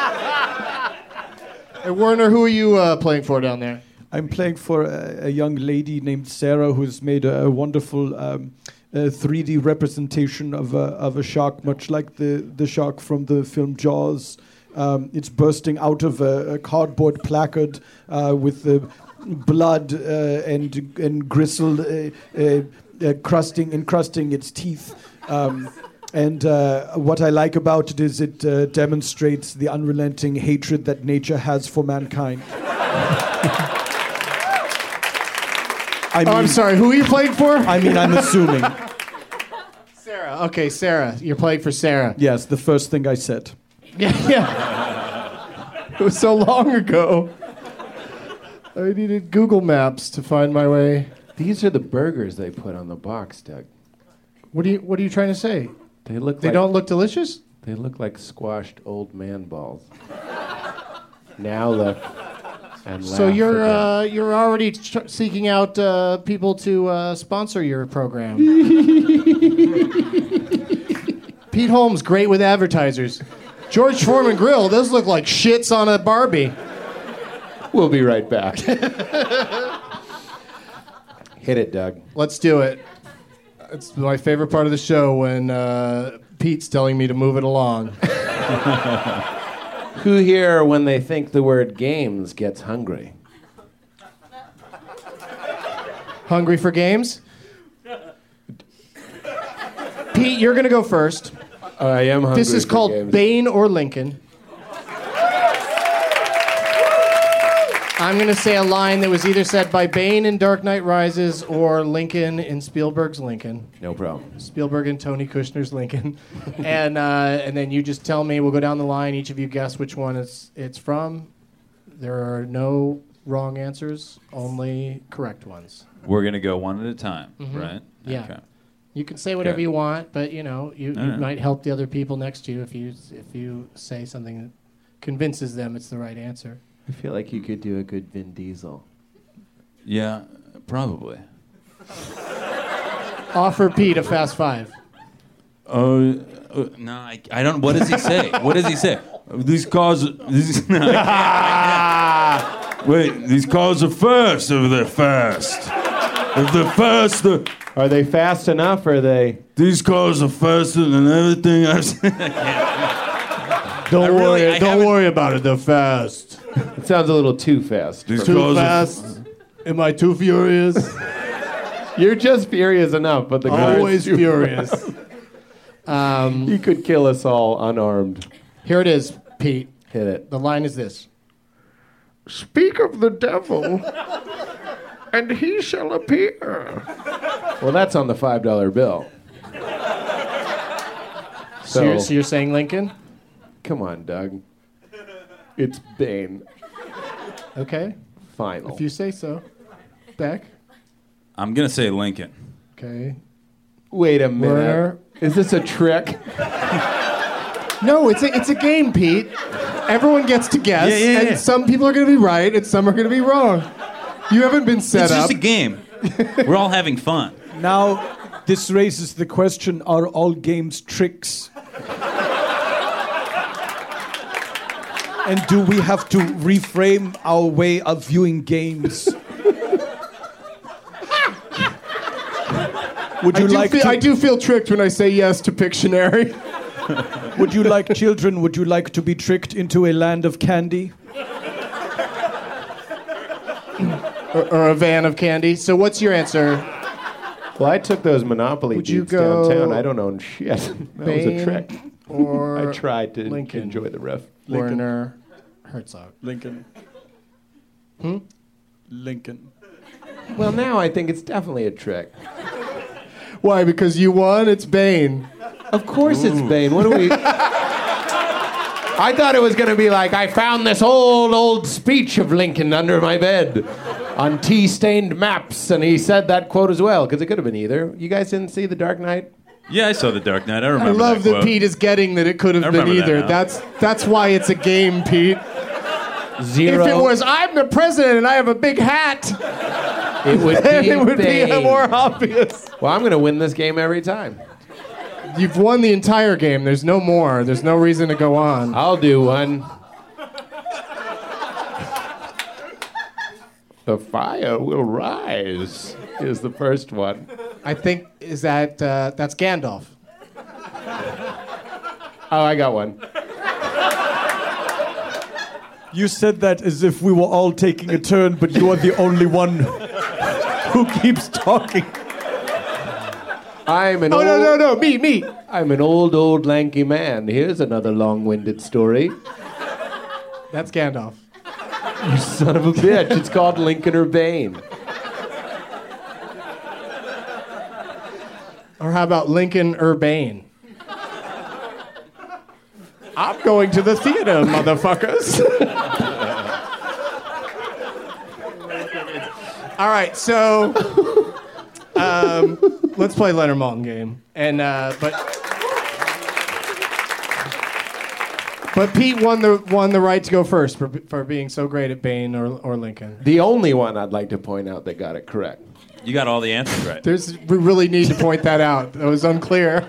Speaker 5: Hey, Werner, who are you uh, playing for down there?
Speaker 9: I'm playing for a, a young lady named Sarah who's made a, a wonderful um, uh, three D representation of a, of a shark, much like the, the shark from the film Jaws. Um, it's bursting out of a, a cardboard placard uh, with the blood uh, and and gristle uh, uh, uh, crusting encrusting its teeth. Um, and uh, what I like about it is it uh, demonstrates the unrelenting hatred that nature has for mankind. I mean,
Speaker 5: oh, I'm sorry. Who are you playing for?
Speaker 9: I mean, I'm assuming.
Speaker 5: Sarah. Okay, Sarah. You're playing for Sarah.
Speaker 9: Yes, the first thing I said.
Speaker 5: Yeah, yeah. It was so long ago. I needed Google Maps to find my way.
Speaker 10: These are the burgers they put on the box, Doug.
Speaker 5: What are you What are you trying to say?
Speaker 10: They look.
Speaker 5: They
Speaker 10: like,
Speaker 5: don't look delicious?
Speaker 10: They look like squashed old man balls. Now look and laugh.
Speaker 5: So you're
Speaker 10: again.
Speaker 5: uh, you're already tr- seeking out uh, people to uh, sponsor your program. Pete Holmes, great with advertisers. George Foreman Grill, those look like shits on a Barbie.
Speaker 10: We'll be right back. Hit it, Doug.
Speaker 5: Let's do it. It's my favorite part of the show when uh, Pete's telling me to move it along.
Speaker 10: Who here, when they think the word games, gets hungry?
Speaker 5: Hungry for games? Pete, you're going to go first.
Speaker 10: I am hungry.
Speaker 5: This is
Speaker 10: for
Speaker 5: called
Speaker 10: games.
Speaker 5: Bane or Lincoln. I'm going to say a line that was either said by Bane in Dark Knight Rises or Lincoln in Spielberg's Lincoln.
Speaker 10: No problem.
Speaker 5: Spielberg and Tony Kushner's Lincoln. and uh, and then you just tell me, we'll go down the line, each of you guess which one it's, it's from. There are no wrong answers, only correct ones.
Speaker 7: We're going to go one at a time,
Speaker 5: Mhm.
Speaker 7: right?
Speaker 5: Yeah.
Speaker 7: Okay.
Speaker 5: You can say whatever
Speaker 7: Okay.
Speaker 5: you want, but you know, you, you
Speaker 7: Alright.
Speaker 5: might help the other people next to you if you if you say something that convinces them it's the right answer.
Speaker 10: I feel like you could do a good Vin Diesel.
Speaker 7: Yeah, probably.
Speaker 5: Offer Pete a fast five.
Speaker 7: Oh, uh, no, I, I don't. What does he say? What does he say? These cars. These, no, I can't. Wait, these cars are fast. If they're fast. If they're fast, they're,
Speaker 10: Are they fast enough, or are they...
Speaker 7: these cars are faster than everything I've seen. I can't.
Speaker 5: Don't
Speaker 7: I really-
Speaker 5: worry,
Speaker 7: I
Speaker 5: don't
Speaker 7: haven't-
Speaker 5: worry about it. They're fast.
Speaker 10: It sounds a little too fast.
Speaker 7: These
Speaker 10: for-
Speaker 5: Too
Speaker 7: cars are-
Speaker 5: fast. Am I too furious?
Speaker 10: You're just furious enough, but the car's
Speaker 5: Always
Speaker 10: too
Speaker 5: furious.
Speaker 10: fast.
Speaker 5: Um,
Speaker 10: You could kill us all unarmed.
Speaker 5: here it is, Pete.
Speaker 10: Hit it.
Speaker 5: The line is this.
Speaker 10: Speak of the devil, and he shall appear. Well, that's on the five dollar bill.
Speaker 5: So, you're, so you're saying Lincoln?
Speaker 10: Come on, Doug. It's Bane.
Speaker 5: Okay.
Speaker 10: Final.
Speaker 5: If you say so. Beck?
Speaker 7: I'm gonna say Lincoln.
Speaker 5: Okay.
Speaker 10: Wait a minute.
Speaker 5: Werner?
Speaker 10: Is this a trick?
Speaker 5: No, it's a, it's a game, Pete. Everyone gets to guess,
Speaker 7: Yeah, yeah,
Speaker 5: and
Speaker 7: yeah.
Speaker 5: some people are going to be right, and some are going to be wrong. You haven't been set
Speaker 7: It's
Speaker 5: up.
Speaker 7: just a game. We're all having fun.
Speaker 9: Now, this raises the question, are all games tricks? And do we have to reframe our way of viewing games? Would
Speaker 5: I,
Speaker 9: you
Speaker 5: do
Speaker 9: like
Speaker 5: feel,
Speaker 9: to,
Speaker 5: I do feel tricked when I say yes to Pictionary.
Speaker 9: Would you like children, would you like to be tricked into a land of candy?
Speaker 5: or, or a van of candy. So what's your answer?
Speaker 10: Well, I took those Monopoly
Speaker 5: Would you
Speaker 10: beats
Speaker 5: go
Speaker 10: downtown. I don't own shit. That
Speaker 5: Bane
Speaker 10: was a trick.
Speaker 5: or
Speaker 10: I tried to
Speaker 5: Lincoln?
Speaker 10: enjoy the ref.
Speaker 5: Werner Herzog.
Speaker 9: Lincoln.
Speaker 5: Hmm?
Speaker 9: Lincoln.
Speaker 10: Well, now I think it's definitely a trick.
Speaker 5: Why? Because you won? It's Bane.
Speaker 10: Of course it's Bane. What do we... I thought it was going to be like, I found this old, old speech of Lincoln under my bed on tea-stained maps, and he said that quote as well, because it could have been either. You guys didn't see The Dark Knight?
Speaker 7: Yeah, I saw The Dark Knight. I remember
Speaker 5: I love
Speaker 7: that
Speaker 5: that,
Speaker 7: quote.
Speaker 5: Pete is getting that it could have
Speaker 7: I
Speaker 5: been
Speaker 7: remember that
Speaker 5: either.
Speaker 7: now.
Speaker 5: That's that's why it's a game, Pete.
Speaker 6: Zero.
Speaker 5: If it was, I'm the president and I have a big hat,
Speaker 6: it would
Speaker 5: then
Speaker 6: be
Speaker 5: it would
Speaker 6: Bane.
Speaker 5: be more obvious.
Speaker 6: Well, I'm going to win this game every time.
Speaker 5: You've won the entire game. There's no more. There's no reason to go on.
Speaker 6: I'll do one. The fire will rise is the first one.
Speaker 5: I think, is that, uh, that's Gandalf.
Speaker 6: Oh, I got one.
Speaker 9: You said that as if we were all taking a turn, but you are the only one who keeps talking.
Speaker 6: I'm an
Speaker 5: Oh,
Speaker 6: old...
Speaker 5: no, no, no, me, me.
Speaker 6: I'm an old, old, lanky man. Here's another long-winded story.
Speaker 5: That's Gandalf.
Speaker 6: You son of a bitch. It's called Lincoln or Bane.
Speaker 5: Or how about Lincoln Urbane? I'm going to the theater, motherfuckers. All right, so um, let's play Leonard Maltin game. And uh, but but Pete won the won the right to go first for for being so great at Bane or or Lincoln.
Speaker 6: The only one I'd like to point out that got it correct.
Speaker 7: You got all the answers right.
Speaker 5: There's we really need to point that out. That was unclear.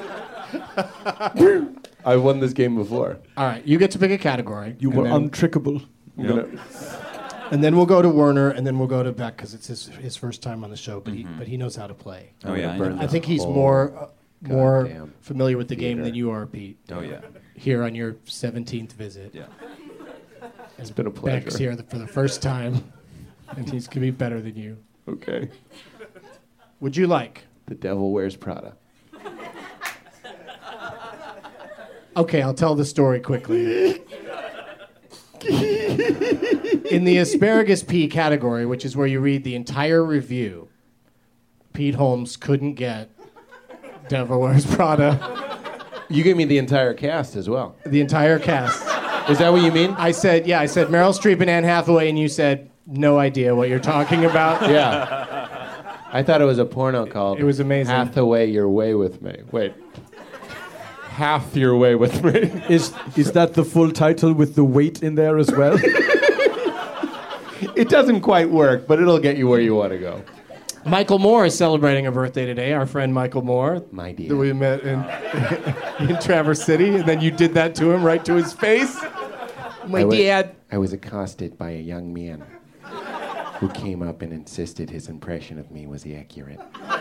Speaker 6: I won this game before.
Speaker 5: All right, you get to pick a category.
Speaker 9: You were
Speaker 5: and then,
Speaker 9: untrickable.
Speaker 6: I'm gonna-
Speaker 5: and then we'll go to Werner, and then we'll go to Beck because it's his his first time on the show, but he but he knows how to play.
Speaker 7: Oh yeah. I
Speaker 6: burn
Speaker 7: know.
Speaker 5: I think he's
Speaker 6: whole
Speaker 5: more uh, more
Speaker 6: goddamn
Speaker 5: familiar with the game
Speaker 6: theater.
Speaker 5: than you are, Pete.
Speaker 7: Oh yeah.
Speaker 5: Here on your seventeenth visit,
Speaker 7: Yeah.
Speaker 6: It's been a pleasure.
Speaker 5: Beck's here for the first time, and he's gonna be better than you.
Speaker 6: Okay.
Speaker 5: Would you like?
Speaker 6: The Devil Wears Prada.
Speaker 5: Okay, I'll tell the story quickly. In the Asparagus Pea category, which is where you read the entire review, Pete Holmes couldn't get Devil Wears Prada.
Speaker 6: You gave me the entire cast as well.
Speaker 5: The entire cast.
Speaker 6: Is that what you mean?
Speaker 5: I said, yeah, I said Meryl Streep and Anne Hathaway, and you said, no idea what you're talking about.
Speaker 6: Yeah. I thought it was a porno called
Speaker 5: It was amazing.
Speaker 6: Hathaway Your Way With Me. Wait. Half Your Way With Me.
Speaker 9: Is is that the full title with the weight in there as well?
Speaker 6: It doesn't quite work, but it'll get you where you want to go.
Speaker 5: Michael Moore is celebrating a birthday today, our friend Michael Moore.
Speaker 6: My dear.
Speaker 5: That we met in, in Traverse City, and then you did that to him right to his face. My
Speaker 6: I wa-
Speaker 5: dad.
Speaker 6: I was accosted by a young man who came up and insisted his impression of me was accurate.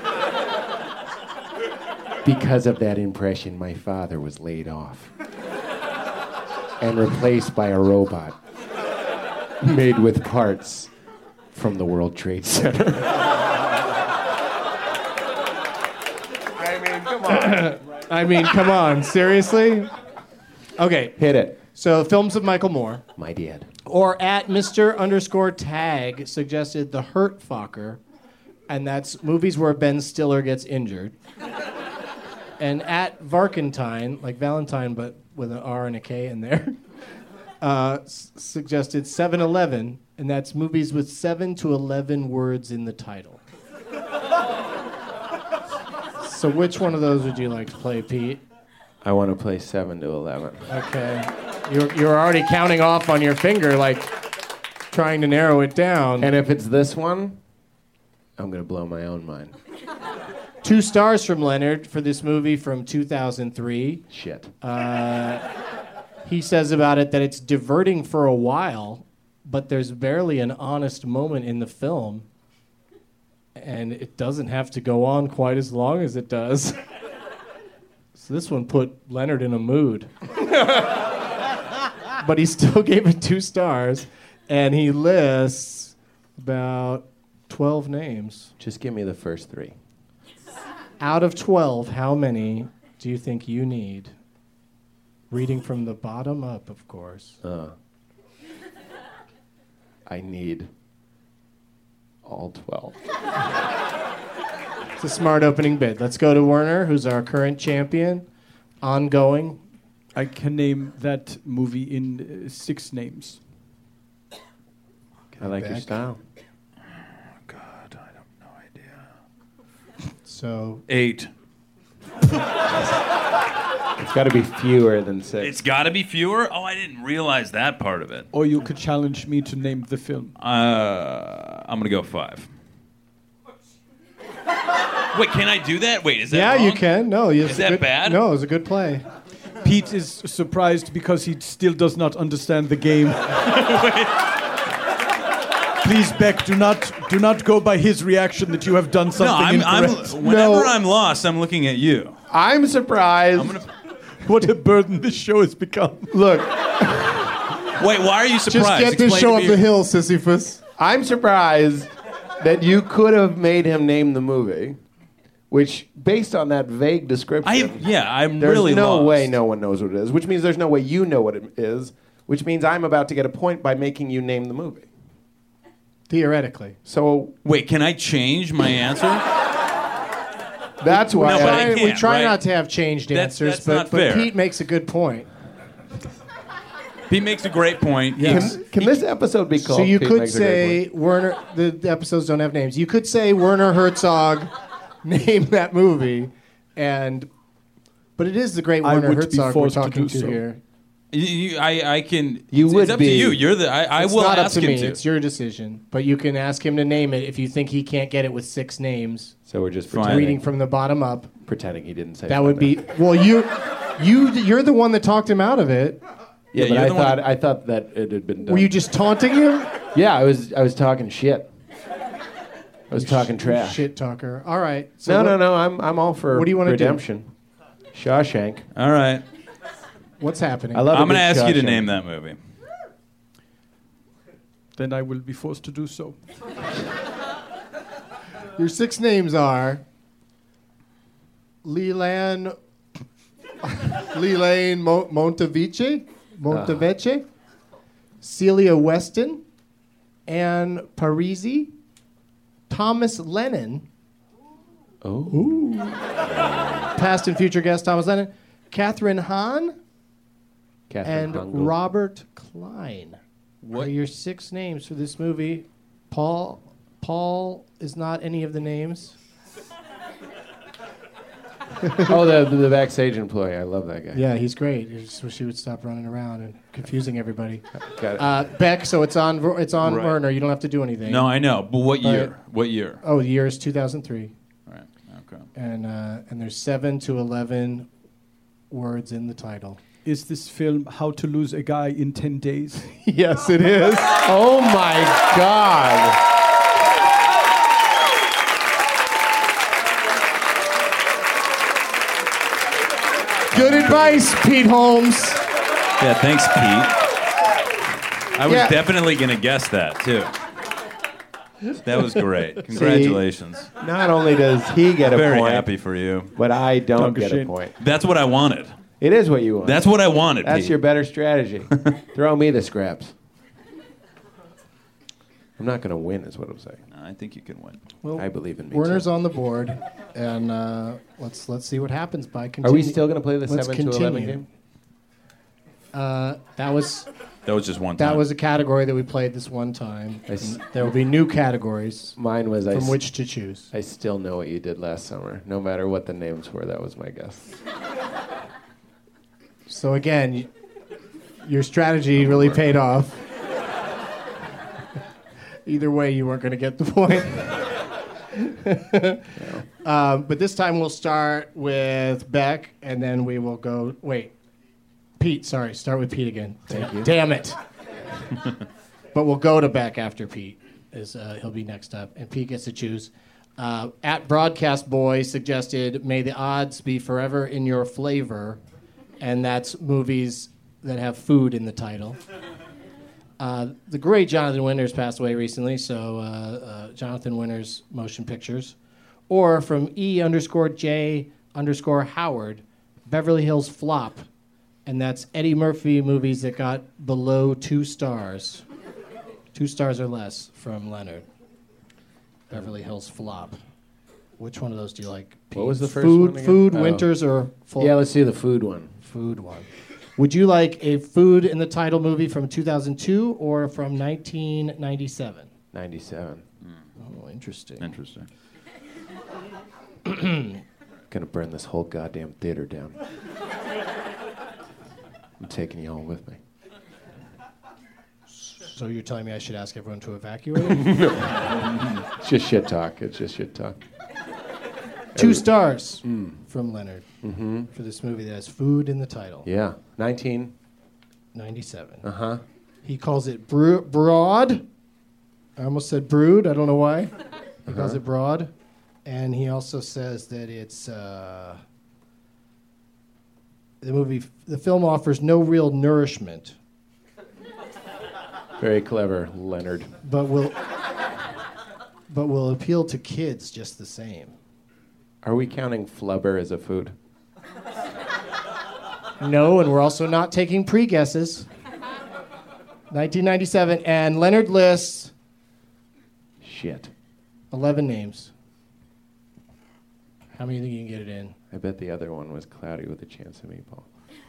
Speaker 6: Because of that impression, my father was laid off and replaced by a robot made with parts from the World Trade Center.
Speaker 5: I mean, come on. I mean, come on. Seriously? Okay,
Speaker 6: Hit it.
Speaker 5: so films of Michael Moore.
Speaker 6: My dad.
Speaker 5: Or at Mister underscore tag suggested The Hurt Focker, and that's movies where Ben Stiller gets injured. And at Varkentine, like Valentine, but with an R and a K in there, uh, s- suggested seven eleven, and that's movies with seven to eleven words in the title. So which one of those would you like to play, Pete?
Speaker 6: I want to play seven to eleven.
Speaker 5: Okay. You're, you're already counting off on your finger, like trying to narrow it down.
Speaker 6: And if it's this one, I'm going to blow my own mind.
Speaker 5: Two stars from Leonard for this movie from two thousand three.
Speaker 6: Shit.
Speaker 5: He says about it that it's diverting for a while, but there's barely an honest moment in the film. And it doesn't have to go on quite as long as it does. So this one put Leonard in a mood. But he still gave it two stars, and he lists about twelve names.
Speaker 6: Just give me the first three.
Speaker 5: Out of twelve, how many do you think you need? Reading from the bottom up, of course.
Speaker 6: Uh, I need all twelve.
Speaker 5: It's a smart opening bid. Let's go to Werner, who's our current champion. Ongoing.
Speaker 9: I can name that movie in uh, six names.
Speaker 6: I like your
Speaker 5: Back.
Speaker 6: style.
Speaker 7: God, I have no idea.
Speaker 5: So
Speaker 7: Eight.
Speaker 6: It's got to be fewer than six.
Speaker 7: It's got to be fewer? Oh, I didn't realize that part of it.
Speaker 9: Or you could challenge me to name the film.
Speaker 7: Uh, I'm going to go five. Wait, can I do that? Wait, is that
Speaker 5: Yeah,
Speaker 7: wrong?
Speaker 5: you can. No, it's
Speaker 7: Is
Speaker 5: a
Speaker 7: that
Speaker 5: good,
Speaker 7: bad?
Speaker 5: No, it was a good play.
Speaker 9: Pete is surprised because he still does not understand the game. Please, Beck, do not do not go by his reaction that you have done
Speaker 7: No,
Speaker 9: something
Speaker 7: I'm, I'm,
Speaker 9: incorrect.
Speaker 7: whenever
Speaker 6: No.
Speaker 7: I'm lost, I'm looking at you.
Speaker 6: I'm surprised.
Speaker 7: I'm gonna...
Speaker 9: What a burden this show has become.
Speaker 6: Look,
Speaker 7: Wait, why are you surprised?
Speaker 5: Just get this
Speaker 7: Explain
Speaker 5: show
Speaker 7: to
Speaker 5: up
Speaker 7: me
Speaker 5: the
Speaker 7: your-
Speaker 5: hill, Sisyphus.
Speaker 6: I'm surprised that you could have made him name the movie, which, based on that vague description,
Speaker 7: I yeah, I'm
Speaker 6: there's
Speaker 7: really
Speaker 6: no
Speaker 7: lost.
Speaker 6: way no one knows what it is, which means there's no way you know what it is, which means I'm about to get a point by making you name the movie.
Speaker 5: Theoretically.
Speaker 6: So
Speaker 7: Wait, can I change my answer?
Speaker 6: that's why
Speaker 7: No, but I
Speaker 6: I,
Speaker 7: can't.
Speaker 5: we try
Speaker 7: right?
Speaker 5: not to have changed
Speaker 7: That's-
Speaker 5: answers,
Speaker 7: that's
Speaker 5: but,
Speaker 7: not
Speaker 5: but
Speaker 7: fair.
Speaker 5: Pete makes a good point.
Speaker 7: Pete makes a great point. He's-
Speaker 6: can, can this episode be called?
Speaker 5: So you
Speaker 6: Pete
Speaker 5: could
Speaker 6: Makes a Great
Speaker 5: say Werner. The, the episodes don't have names. You could say Werner Herzog, name that movie, and but it is the great
Speaker 9: I
Speaker 5: Werner
Speaker 9: would be
Speaker 5: Herzog we're
Speaker 9: forced to
Speaker 5: talking
Speaker 9: do
Speaker 5: to,
Speaker 9: so.
Speaker 5: here.
Speaker 7: You, you- I, I can.
Speaker 6: You
Speaker 7: it's,
Speaker 6: would
Speaker 7: it's up
Speaker 6: be.
Speaker 7: to you. You're the. I, I
Speaker 5: It's
Speaker 7: will
Speaker 5: not up
Speaker 7: ask
Speaker 5: to
Speaker 7: him
Speaker 5: me.
Speaker 7: to.
Speaker 5: It's your decision. But you can ask him to name it if you think he can't get it with six names.
Speaker 6: So we're just
Speaker 7: Fine.
Speaker 6: pretending,
Speaker 5: Reading from the bottom up.
Speaker 6: pretending he didn't say
Speaker 5: That would
Speaker 6: Thunder.
Speaker 5: be well. You, you, you're the one that talked him out of it.
Speaker 6: Yeah,
Speaker 7: Yeah,
Speaker 6: but
Speaker 7: you're
Speaker 6: I
Speaker 7: the one-
Speaker 6: thought I thought that it had been done.
Speaker 5: Were you just taunting him?
Speaker 6: Yeah, I was I was talking shit. I was talking trash.
Speaker 5: Shit talker. All right. So
Speaker 6: No,
Speaker 5: what-
Speaker 6: no, no. I'm I'm all for
Speaker 5: What do you wanna do?
Speaker 6: redemption. Shawshank.
Speaker 7: All right.
Speaker 5: What's happening?
Speaker 6: I love.
Speaker 7: I'm
Speaker 6: going
Speaker 7: going
Speaker 6: to
Speaker 7: to ask you to name that movie.
Speaker 9: Then I will be forced to do so.
Speaker 5: Your six names are Leland, Leland Mo- Montevice, Montevece, Celia Weston, Anne Parisi, Thomas Lennon.
Speaker 6: Oh.
Speaker 5: Past and future guest Thomas Lennon, Catherine Hahn,
Speaker 6: Catherine
Speaker 5: and
Speaker 6: Hungel.
Speaker 5: Robert Klein. What are your six names for this movie? Paul. Paul is not any of the names.
Speaker 6: Oh, the the backstage employee. I love that guy.
Speaker 5: Yeah, he's great. I just wish he would stop running around and confusing everybody.
Speaker 6: Got it.
Speaker 5: Uh, Beck, so it's on. Ver- It's on
Speaker 7: Right.
Speaker 5: Werner. You don't have to do anything.
Speaker 7: No, I know. But what
Speaker 5: But-
Speaker 7: year? What year?
Speaker 5: Oh, the year is two thousand three,
Speaker 7: All right. Okay.
Speaker 5: and uh, and there's seven to eleven words in the title.
Speaker 9: Is this film How to Lose a Guy in ten days?
Speaker 5: Yes, it is.
Speaker 6: Oh my God.
Speaker 5: Good advice, Pete Holmes.
Speaker 7: Yeah, thanks, Pete. I was
Speaker 5: Yeah.
Speaker 7: definitely going to guess that, too. That was great. Congratulations.
Speaker 6: Not only does he get a
Speaker 7: Very
Speaker 6: point,
Speaker 7: happy for you.
Speaker 6: but I don't get a
Speaker 9: Dankeschön.
Speaker 6: point.
Speaker 7: That's what I wanted.
Speaker 6: It is what you want.
Speaker 7: That's what I wanted,
Speaker 6: That's
Speaker 7: Pete.
Speaker 6: your better strategy. Throw me the scraps. I'm not going to win, is what I'm saying.
Speaker 7: I think you can win.
Speaker 5: Well,
Speaker 6: I believe in me.
Speaker 5: Werner's
Speaker 6: too.
Speaker 5: on the board, and uh, let's let's see what happens by
Speaker 6: Are
Speaker 5: continue.
Speaker 6: we still going to play the
Speaker 5: Let's
Speaker 6: seven to eleven
Speaker 5: continue.
Speaker 6: game?
Speaker 5: Uh, that was
Speaker 7: That was just one time.
Speaker 5: that was a category that we played this one time.
Speaker 6: I s-
Speaker 5: And there will be new categories
Speaker 6: Mine was I.
Speaker 5: from
Speaker 6: s-
Speaker 5: which to choose.
Speaker 6: I still know what you did last summer. No matter what the names were, that was my guess.
Speaker 5: So again, y- your strategy really paid off. Either way, you weren't going to get the point. um, but this time we'll start with Beck, and then we will go. Wait, Pete. Sorry, start with Pete again.
Speaker 6: Thank you.
Speaker 5: Damn it. But we'll go to Beck after Pete. Is uh, he'll be next up, and Pete gets to choose. Uh, at Broadcast Boy suggested, "May the odds be forever in your flavor," and that's movies that have food in the title. Uh, the great Jonathan Winters passed away recently, so uh, uh, Jonathan Winters Motion Pictures. Or from E underscore J underscore Howard, Beverly Hills Flop. And that's Eddie Murphy movies that got below two stars. Two stars or less from Leonard. Beverly Hills Flop. Which one of those do you like?
Speaker 6: What was the first
Speaker 5: food,
Speaker 6: one again?
Speaker 5: Food,
Speaker 6: Oh.
Speaker 5: Winters, or Flop?
Speaker 6: Yeah, let's see the food one.
Speaker 5: Food one. Would you like a food in the title movie from two thousand two or from nineteen ninety-seven?
Speaker 6: ninety-seven.
Speaker 5: Oh, interesting.
Speaker 7: Interesting.
Speaker 6: Gonna burn this whole goddamn theater down.
Speaker 10: I'm taking you all with me.
Speaker 5: So you're telling me I should ask everyone to evacuate?
Speaker 10: It's just shit talk. It's just shit talk.
Speaker 5: Two stars
Speaker 10: Mm.
Speaker 5: from Leonard
Speaker 10: Mm-hmm.
Speaker 5: for this movie that has food in the title.
Speaker 10: Yeah. nineteen
Speaker 5: ninety-seven.
Speaker 10: Uh-huh.
Speaker 5: He calls it bro- broad. I almost said brood. I don't know why. He
Speaker 10: Uh-huh.
Speaker 5: calls it broad. And he also says that it's... Uh, the movie, the film offers no real nourishment,
Speaker 10: Very clever, Leonard.
Speaker 5: but will, but will appeal to kids just the same.
Speaker 10: Are we counting flubber as a food?
Speaker 5: No, and we're also not taking pre-guesses. nineteen ninety-seven, and Leonard lists
Speaker 10: Shit.
Speaker 5: eleven names. How many do you think you can get it in?
Speaker 10: I bet the other one was Cloudy with a Chance of Meatball.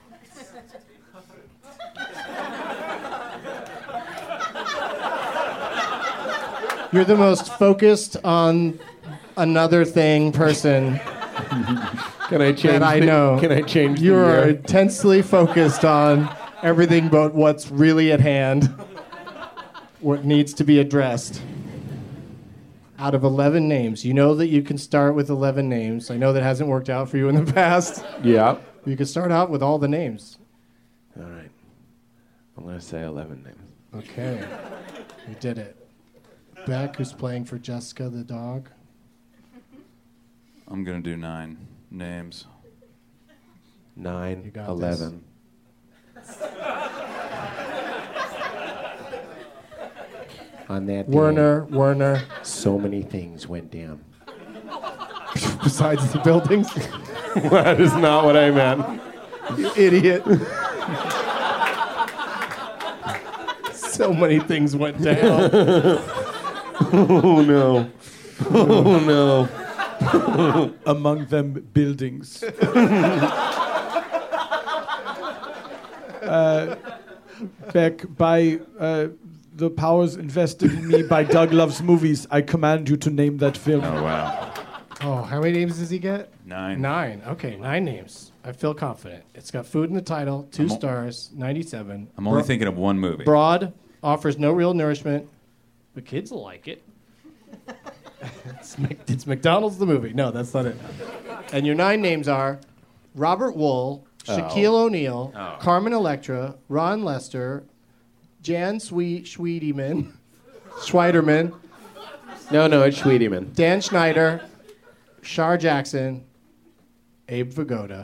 Speaker 5: You're the most focused on another thing person
Speaker 10: Can I change?
Speaker 5: that I
Speaker 10: the-
Speaker 5: know.
Speaker 10: Can I change? the
Speaker 5: You are
Speaker 10: year?
Speaker 5: intensely focused on everything but what's really at hand, what needs to be addressed. Out of eleven names, you know that you can start with eleven names. I know that hasn't worked out for you in the past.
Speaker 10: Yeah.
Speaker 5: You can start out with all the names.
Speaker 10: All right. I'm gonna say eleven names.
Speaker 5: Okay. You did it. Beck, who's playing for Jessica the dog.
Speaker 7: I'm gonna do nine names.
Speaker 10: Nine.
Speaker 5: You got
Speaker 10: Eleven. On that day,
Speaker 5: Werner, Werner,
Speaker 10: so many things went down.
Speaker 5: besides the buildings.
Speaker 10: That is not what I meant.
Speaker 5: You idiot. So many things went down.
Speaker 10: Oh no. Oh no.
Speaker 9: Among them, buildings. uh, Beck, by uh, the powers invested in me by Doug Loves Movies, I command you to name that film.
Speaker 7: Oh wow.
Speaker 5: Oh, how many names does he get?
Speaker 7: Nine.
Speaker 5: Nine. Okay, nine names. I feel confident. It's got food in the title, two
Speaker 7: I'm o-
Speaker 5: stars, ninety-seven.
Speaker 7: I'm only
Speaker 5: Bro-
Speaker 7: thinking of one movie.
Speaker 5: Broad, offers no real nourishment, but kids will like it. it's, Mc- it's McDonald's the movie. No, that's not it. And your nine names are Robert Wool, Shaquille O'Neal,
Speaker 7: Oh.
Speaker 5: Carmen Electra, Ron Lester, Jan Swe- Schwiedeman, Schweiderman,
Speaker 10: No, no, it's Schwiedeman.
Speaker 5: Dan Schneider, Shar Jackson, Abe Vigoda,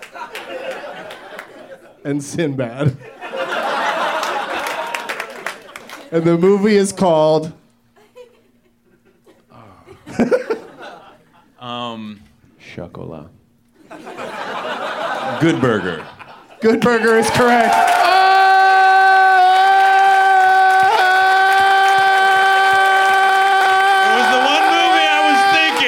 Speaker 5: and Sinbad. And the movie is called
Speaker 7: Um,
Speaker 10: Chocolat.
Speaker 7: Good Burger.
Speaker 5: Good Burger is correct.
Speaker 7: It was the one movie I was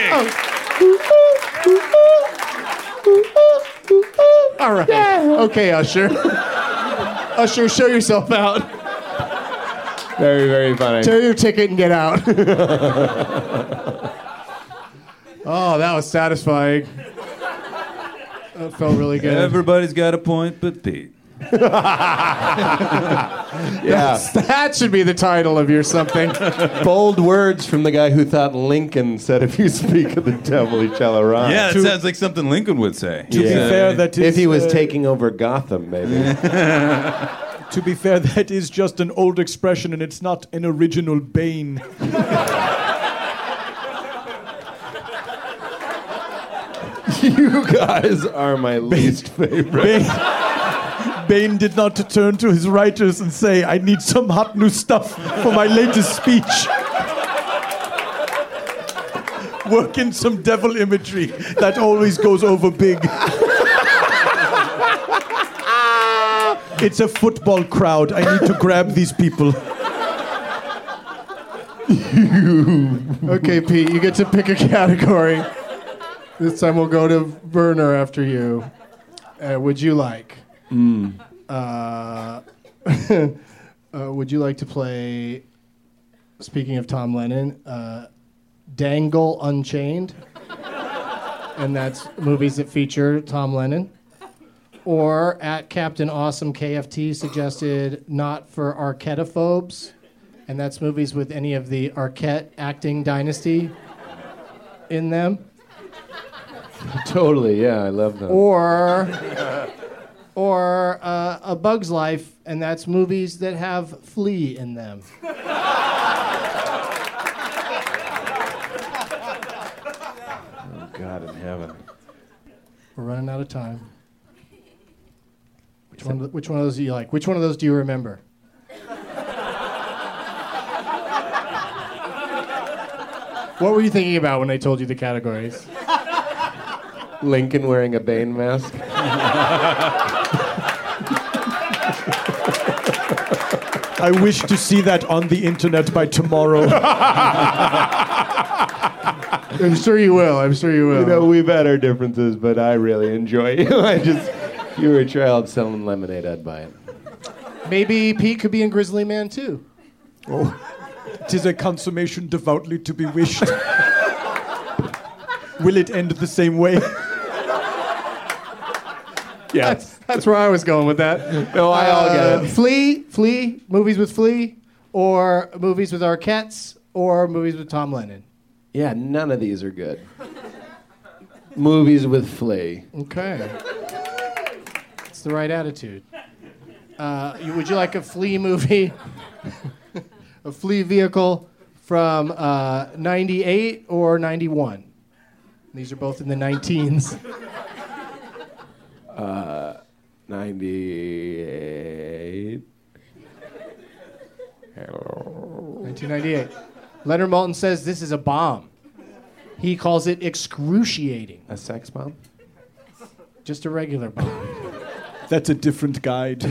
Speaker 7: thinking.
Speaker 5: All right. Okay, Usher. Usher, show yourself out.
Speaker 10: Very, very funny.
Speaker 5: Tear your ticket and get out. Oh, that was satisfying. That felt really good.
Speaker 7: Everybody's got a point but Pete.
Speaker 10: Yeah.
Speaker 5: That should be the title of your something.
Speaker 10: Bold words from the guy who thought Lincoln said, "If you speak of the devil, he shall arise."
Speaker 7: Yeah, that sounds like something Lincoln would say.
Speaker 9: To be
Speaker 10: Yeah.
Speaker 9: fair, that is,
Speaker 10: If he was
Speaker 9: uh,
Speaker 10: taking over Gotham, maybe.
Speaker 9: To be fair, that is just an old expression, and it's not an original Bane.
Speaker 10: You guys are my least favorite.
Speaker 9: Bane, Bane did not turn to his writers and say, "I need some hot new stuff for my latest speech." Work in some devil imagery that always goes over big. It's a football crowd. I need to grab these people.
Speaker 5: Okay, Pete, you get to pick a category. This time we'll go to Werner after you. Uh, would you like?
Speaker 10: Mm.
Speaker 5: Uh, uh, would you like to play, speaking of Tom Lennon, uh, Dangle Unchained? And that's movies that feature Tom Lennon. Or at Captain Awesome K F T suggested not for Arquettophobes, and that's movies with any of the Arquette acting dynasty in them.
Speaker 10: Totally, yeah, I love them.
Speaker 5: Or, or uh, A Bug's Life, and that's movies that have Flea in them.
Speaker 10: Oh, God in heaven.
Speaker 5: We're running out of time. Which one, which one of those do you like? Which one of those do you remember? What were you thinking about when they told you the categories?
Speaker 10: Lincoln wearing a Bane mask.
Speaker 9: I wish to see that on the internet by tomorrow.
Speaker 5: I'm sure you will. I'm sure you will.
Speaker 10: You know, we've had our differences, but I really enjoy you. I just, if you were a child selling lemonade, I'd buy it.
Speaker 5: Maybe Pete could be in Grizzly Man too.
Speaker 9: Oh, 'tis a consummation devoutly to be wished. Will it end the same way?
Speaker 10: Yeah,
Speaker 5: that's, that's where I was going with that.
Speaker 10: No, I all get
Speaker 5: Uh,
Speaker 10: it.
Speaker 5: Flea, Flea, movies with Flea, or movies with Arquettes, or movies with Tom Lennon.
Speaker 10: Yeah, none of these are good. Movies with Flea.
Speaker 5: Okay. It's the right attitude. Uh, you- would you like a Flea movie? A Flea vehicle from uh, ninety-eight or ninety-one? These are both in the nineteens.
Speaker 10: Uh, ninety-eight.
Speaker 5: nineteen ninety-eight. Leonard Maltin says this is a bomb. He calls it excruciating.
Speaker 10: A sex bomb?
Speaker 5: Just a regular bomb.
Speaker 9: That's a different guide.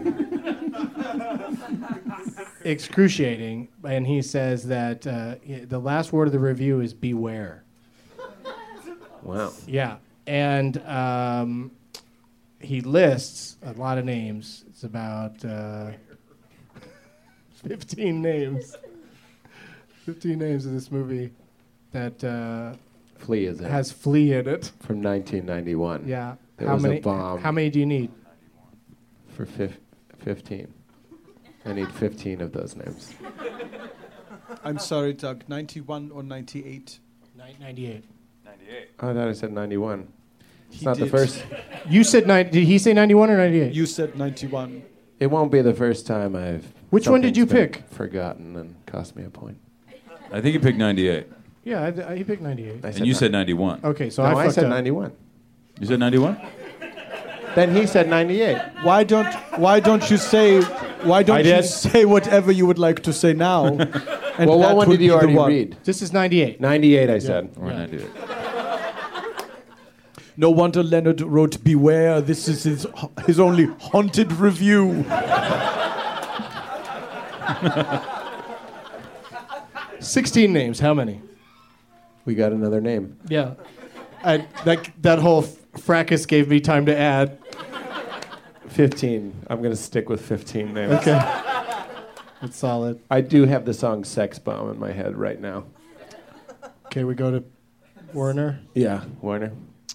Speaker 5: Excruciating, and he says that uh, the last word of the review is beware.
Speaker 10: Wow.
Speaker 5: Yeah, and um, he lists a lot of names. It's about uh, fifteen names. fifteen names of this movie that uh,
Speaker 10: Flea is it?
Speaker 5: has Flea in it.
Speaker 10: From nineteen ninety-one.
Speaker 5: Yeah.
Speaker 10: There
Speaker 5: how
Speaker 10: was
Speaker 5: many?
Speaker 10: a bomb.
Speaker 5: How many do you need?
Speaker 10: For fif- fifteen. I need fifteen of those names.
Speaker 9: I'm sorry, Doug. ninety-one or ninety-eight?
Speaker 5: ninety-eight.
Speaker 10: Oh, I thought I said ninety-one. It's
Speaker 9: He
Speaker 10: not the
Speaker 9: did.
Speaker 10: first.
Speaker 5: You said ninety. Did he say ninety-one or ninety-eight?
Speaker 9: You said ninety-one.
Speaker 10: It won't be the first time I've.
Speaker 5: Which one did you
Speaker 10: something's been
Speaker 5: pick?
Speaker 10: Forgotten and cost me a point.
Speaker 7: I think you picked ninety-eight.
Speaker 5: Yeah, I, I, he picked ninety-eight.
Speaker 10: I
Speaker 7: And you
Speaker 10: ni-
Speaker 7: said ninety-one.
Speaker 5: Okay, so
Speaker 10: no,
Speaker 5: I
Speaker 10: I
Speaker 5: fucked
Speaker 10: said
Speaker 5: up.
Speaker 10: ninety-one.
Speaker 7: You said ninety-one?
Speaker 10: Then he said ninety-eight.
Speaker 9: Why don't Why don't you say Why don't
Speaker 10: I
Speaker 9: you
Speaker 10: did.
Speaker 9: say whatever you would like to say now? And
Speaker 10: Well, what
Speaker 9: that
Speaker 10: one
Speaker 9: would
Speaker 10: did you
Speaker 9: be the
Speaker 10: already
Speaker 9: one.
Speaker 10: read?
Speaker 5: This is ninety-eight.
Speaker 10: ninety-eight, I said.
Speaker 7: Or ninety-eight.
Speaker 9: No wonder Leonard wrote "Beware." This is his his only haunted review.
Speaker 5: Sixteen names. How many?
Speaker 10: We got another name.
Speaker 5: Yeah. I, that that whole fracas gave me time to add.
Speaker 10: fifteen. I'm going to stick with fifteen names.
Speaker 5: Okay. That's solid.
Speaker 10: I do have the song Sex Bomb in my head right now.
Speaker 5: Okay, we go to Werner.
Speaker 10: Yeah, Warner.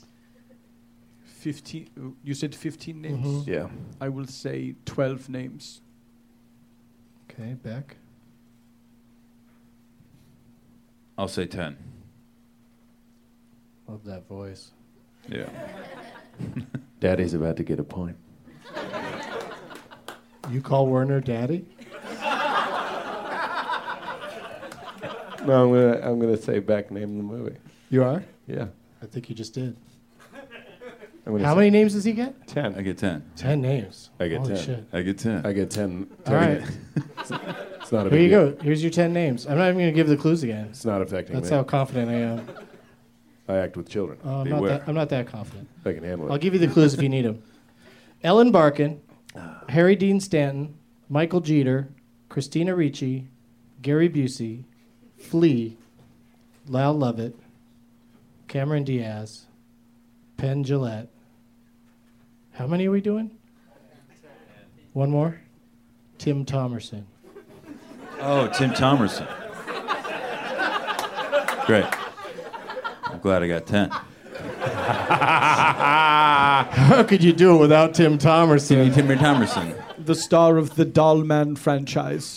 Speaker 9: Fifteen. You said fifteen names.
Speaker 5: Mhm.
Speaker 10: Yeah.
Speaker 9: I will say twelve names.
Speaker 5: Okay, Beck.
Speaker 7: I'll say ten.
Speaker 5: Love that voice.
Speaker 7: Yeah.
Speaker 10: Daddy's about to get a point.
Speaker 5: You call Werner daddy?
Speaker 10: No, I'm gonna I'm gonna say Beck named the movie.
Speaker 5: You are?
Speaker 10: Yeah.
Speaker 5: I think you just did.
Speaker 10: I'm gonna
Speaker 5: How
Speaker 10: say
Speaker 5: many names does he get?
Speaker 7: I
Speaker 10: Ten.
Speaker 7: get ten.
Speaker 5: Ten names.
Speaker 10: I get
Speaker 5: Holy
Speaker 10: ten.
Speaker 5: shit.
Speaker 7: I get ten.
Speaker 10: I get ten.
Speaker 5: All right.
Speaker 10: It's not a
Speaker 5: Here
Speaker 10: big
Speaker 5: you
Speaker 10: deal.
Speaker 5: go. Here's your ten names. I'm not even going to give the clues again.
Speaker 10: It's not affecting
Speaker 5: That's
Speaker 10: me.
Speaker 5: how confident I am.
Speaker 10: I act with children.
Speaker 5: Oh, I'm, not
Speaker 7: Beware.
Speaker 5: that, I'm not that confident.
Speaker 10: I can handle
Speaker 5: I'll
Speaker 10: it.
Speaker 5: give you the clues if you need them. Ellen Barkin, Harry Dean Stanton, Michael Jeter, Christina Ricci, Gary Busey, Flea, Lyle Lovett, Cameron Diaz, Penn Jillette. How many are we doing? One more? Tim Thomerson.
Speaker 7: Oh, Tim Thomerson. Great. I'm glad I got ten.
Speaker 5: How could you do it without Tim Thomerson?
Speaker 7: Timmy Thomerson.
Speaker 9: The star of the Doll Man franchise.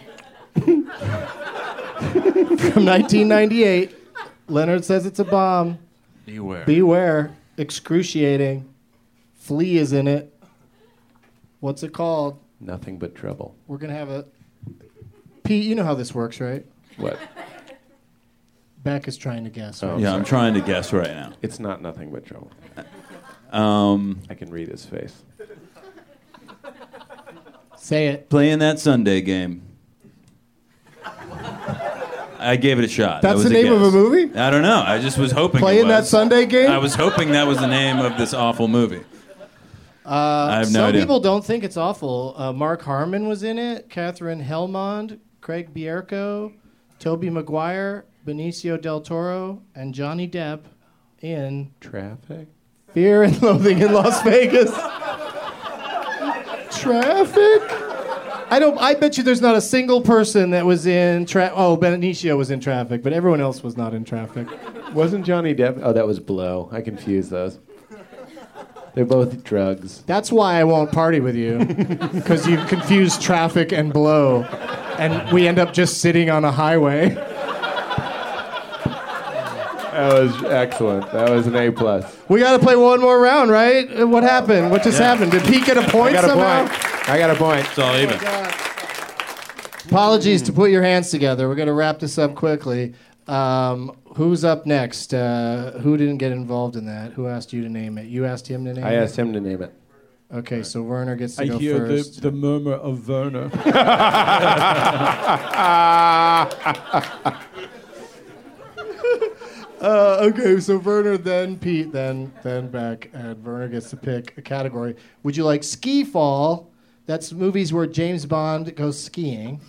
Speaker 5: From nineteen ninety-eight. Leonard says it's a bomb.
Speaker 7: Beware.
Speaker 5: Beware. Excruciating. Flea is in it. What's it called?
Speaker 6: Nothing but trouble.
Speaker 5: We're going to have a... Pete, you know how this works, right?
Speaker 6: What?
Speaker 5: Beck is trying to guess.
Speaker 6: Oh,
Speaker 5: Right?
Speaker 7: Yeah,
Speaker 6: sorry.
Speaker 7: I'm trying to guess right now.
Speaker 6: It's not nothing but trouble.
Speaker 7: Um,
Speaker 6: I can read his face.
Speaker 5: Say it.
Speaker 7: playing that Sunday game. I gave it a shot. That
Speaker 5: That's
Speaker 7: was
Speaker 5: the name of a
Speaker 7: guess.
Speaker 5: movie?
Speaker 7: I don't know. I just was hoping.
Speaker 5: Playing
Speaker 7: it
Speaker 5: that
Speaker 7: was.
Speaker 5: Sunday game?
Speaker 7: I was hoping that was the name of this awful movie.
Speaker 5: Uh,
Speaker 7: I have no
Speaker 5: some
Speaker 7: idea.
Speaker 5: people don't think it's awful. Uh, Mark Harmon was in it. Catherine Helmond, Craig Bierko, Tobey Maguire, Benicio del Toro, and Johnny Depp in
Speaker 6: Traffic?
Speaker 5: Fear and Loathing in Las Vegas. Traffic? I don't. I bet you there's not a single person that was in tra- Oh, Benicio was in Traffic, but everyone else was not in Traffic.
Speaker 6: Wasn't Johnny Depp? Oh, that was Blow. I confused those. They're both drugs.
Speaker 5: That's why I won't party with you, because you confuse Traffic and Blow, and we end up just sitting on a highway.
Speaker 6: That was excellent. That was an A plus.
Speaker 5: We got to play one more round, right? Uh, What happened? What just
Speaker 7: Yeah.
Speaker 5: happened? Did Pete get a point
Speaker 6: I got a
Speaker 5: somehow?
Speaker 6: point. I got a point.
Speaker 7: It's all even.
Speaker 5: Apologies to put your hands together. We're going to wrap this up quickly. Um, who's up next? Uh, who didn't get involved in that? Who asked you to name it? You asked him to name
Speaker 6: I
Speaker 5: it?
Speaker 6: asked him to name it.
Speaker 5: Okay, so Werner gets to
Speaker 9: I
Speaker 5: go
Speaker 9: hear the,
Speaker 5: first.
Speaker 9: the murmur of Werner.
Speaker 5: Uh, okay, so Werner, then Pete, then then Beck, and Werner gets to pick a category. Would you like Ski Fall? That's movies where James Bond goes skiing.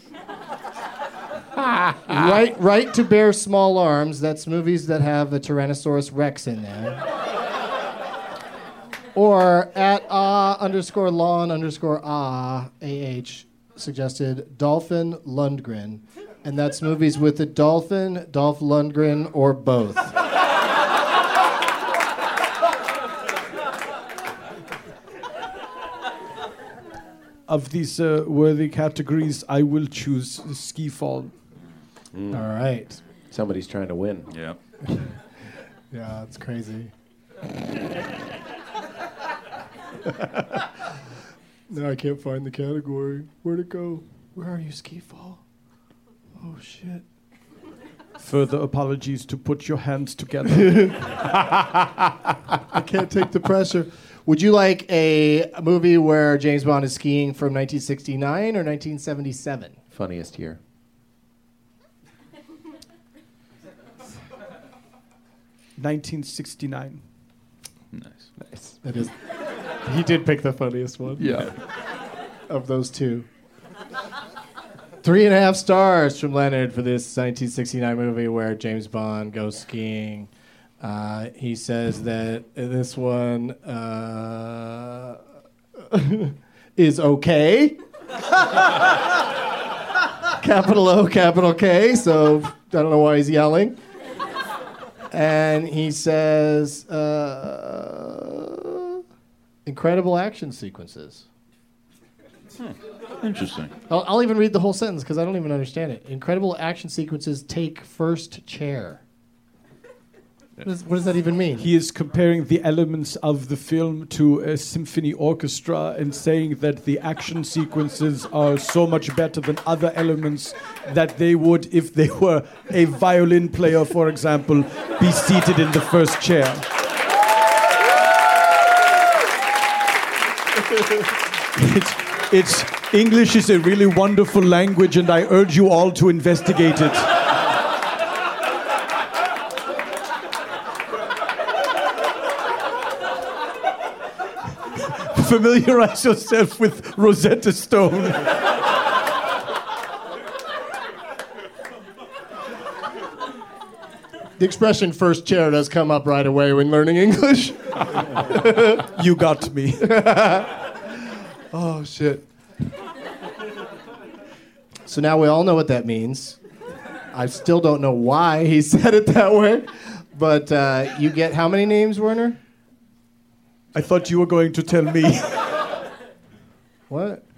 Speaker 5: right, right to Bear Small Arms. That's movies that have a Tyrannosaurus Rex in them. Or at ah underscore lawn underscore ah ah suggested Dolphin Lundgren. And that's movies with a dolphin, Dolph Lundgren, or both.
Speaker 9: Of these uh, worthy categories, I will choose Ski Fall.
Speaker 5: All right.
Speaker 6: Somebody's trying to win.
Speaker 7: Yeah.
Speaker 5: Yeah, it's crazy. No, I can't find the category. Where'd it go? Where are you, Ski Fall? Oh, shit.
Speaker 9: Further apologies to put your hands together.
Speaker 5: I can't take the pressure. Would you like a movie where James Bond is skiing from nineteen sixty-nine or nineteen seventy-seven?
Speaker 6: Funniest year.
Speaker 9: nineteen sixty-nine.
Speaker 7: Nice.
Speaker 6: Nice.
Speaker 5: That is. He did pick the funniest one.
Speaker 6: Yeah.
Speaker 5: Of those two. Three and a half stars from Leonard for this nineteen sixty-nine movie where James Bond goes skiing. Uh, he says that this one uh, is okay. Capital O, capital K, so I don't know why he's yelling. And he says, uh, incredible action sequences.
Speaker 7: Interesting.
Speaker 5: I'll, I'll even read the whole sentence because I don't even understand it. Incredible action sequences take first chair. What does, what does that even mean?
Speaker 9: He is comparing the elements of the film to a symphony orchestra and saying that the action sequences are so much better than other elements that they would, if they were a violin player, for example, be seated in the first chair. it's, it's English is a really wonderful language, and I urge you all to investigate it. Familiarize yourself with Rosetta Stone.
Speaker 5: The expression first chair does come up right away when learning English.
Speaker 9: You got me.
Speaker 5: Oh, shit. So now we all know what that means. I still don't know why he said it that way, But uh, you get how many names, Werner?
Speaker 9: I thought you were going to tell me.
Speaker 5: What?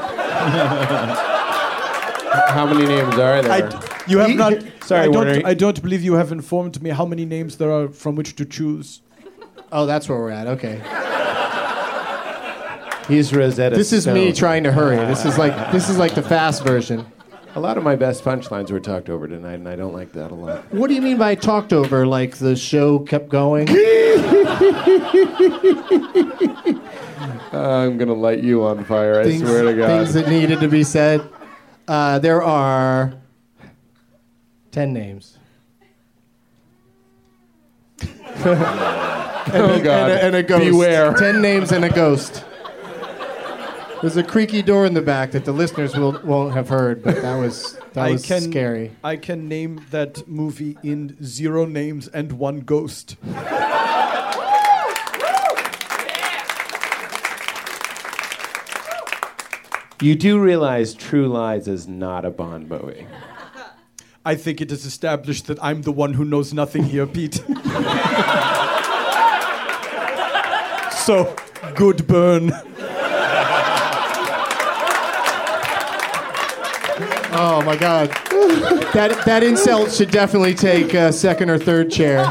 Speaker 10: How many names are there?
Speaker 9: I d- you have not.
Speaker 10: Sorry,
Speaker 9: I don't.
Speaker 10: Werner.
Speaker 9: I don't believe you have informed me how many names there are from which to choose.
Speaker 5: Oh, that's where we're at. Okay.
Speaker 10: He's Rosetta
Speaker 5: This is
Speaker 10: Stone.
Speaker 5: me trying to hurry. This is like this is like the fast version.
Speaker 10: A lot of my best punchlines were talked over tonight, and I don't like that a lot.
Speaker 5: What do you mean by talked over? Like the show kept going?
Speaker 10: I'm gonna light you on fire. I
Speaker 5: things,
Speaker 10: swear to God.
Speaker 5: Things that needed to be said. Uh, there are ten names.
Speaker 10: Oh God!
Speaker 5: And a, and a ghost.
Speaker 10: Beware.
Speaker 5: Ten names and a ghost. There's a creaky door in the back that the listeners will, won't have heard, but that was that
Speaker 9: I
Speaker 5: was
Speaker 9: can,
Speaker 5: scary.
Speaker 9: I can name that movie in zero names and one ghost.
Speaker 10: You do realize True Lies is not a Bond movie.
Speaker 9: I think it is established that I'm the one who knows nothing here, Pete. So, good burn.
Speaker 5: Oh my God, that that insult should definitely take a second or third chair.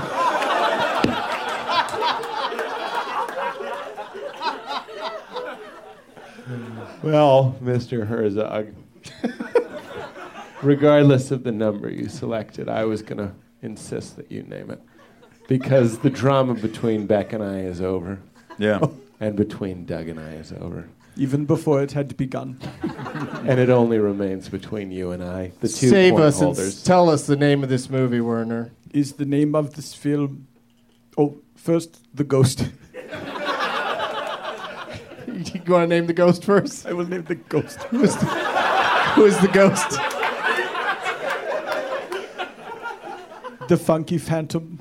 Speaker 10: Well, Mister Herzog, regardless of the number you selected, I was going to insist that you name it. Because the drama between Beck and I is over.
Speaker 7: Yeah.
Speaker 10: And between Doug and I is over.
Speaker 9: Even before it had begun.
Speaker 10: And it only remains between you and I, the two
Speaker 5: Save
Speaker 10: point
Speaker 5: us
Speaker 10: holders.
Speaker 5: and tell us the name of this movie, Werner.
Speaker 9: Is the name of this film... Oh, first, The Ghost.
Speaker 5: You want to name the ghost first?
Speaker 9: I will name the ghost.
Speaker 5: Who is the, who is the ghost?
Speaker 9: The Funky Phantom.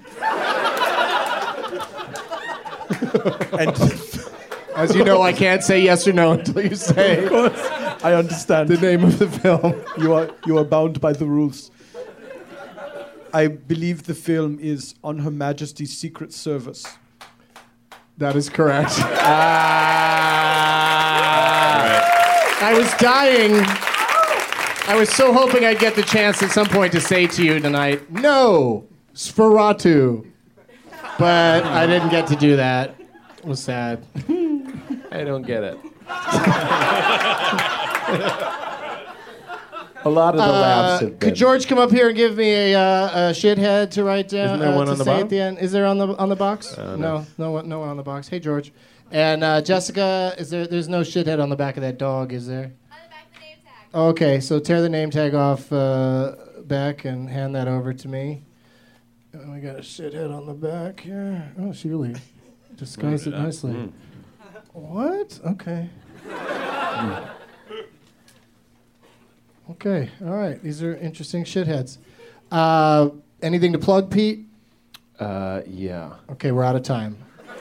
Speaker 9: And...
Speaker 5: As you know, I can't say yes or no until you say
Speaker 9: Of course, I understand.
Speaker 5: the name of the film.
Speaker 9: You are you are bound by the rules. I believe the film is On Her Majesty's Secret Service.
Speaker 5: That is correct. I was dying. I was so hoping I'd get the chance at some point to say to you tonight, no, Sferatu. But I didn't get to do that. It was sad.
Speaker 10: I don't get it. A lot of the laughs
Speaker 5: Uh,
Speaker 10: have been.
Speaker 5: could George come up here and give me a, uh, a shithead to write down?
Speaker 10: Isn't there
Speaker 5: uh,
Speaker 10: one
Speaker 5: to
Speaker 10: on the
Speaker 5: say
Speaker 10: bottom?
Speaker 5: at the end? Is there on the on the box?
Speaker 10: Uh,
Speaker 5: no, no, one- no one on the box. Hey, George, and uh, Jessica, is there? There's no shithead on the back of that dog, is there?
Speaker 11: On the back of the name tag.
Speaker 5: Okay, so tear the name tag off uh, back and hand that over to me. And we got a shithead on the back here. Oh, she really disguised it nicely.
Speaker 10: Mm.
Speaker 5: What? Okay. Okay, all right. These are interesting shitheads. Uh, anything to plug, Pete?
Speaker 10: Uh, yeah.
Speaker 5: Okay, we're out of time.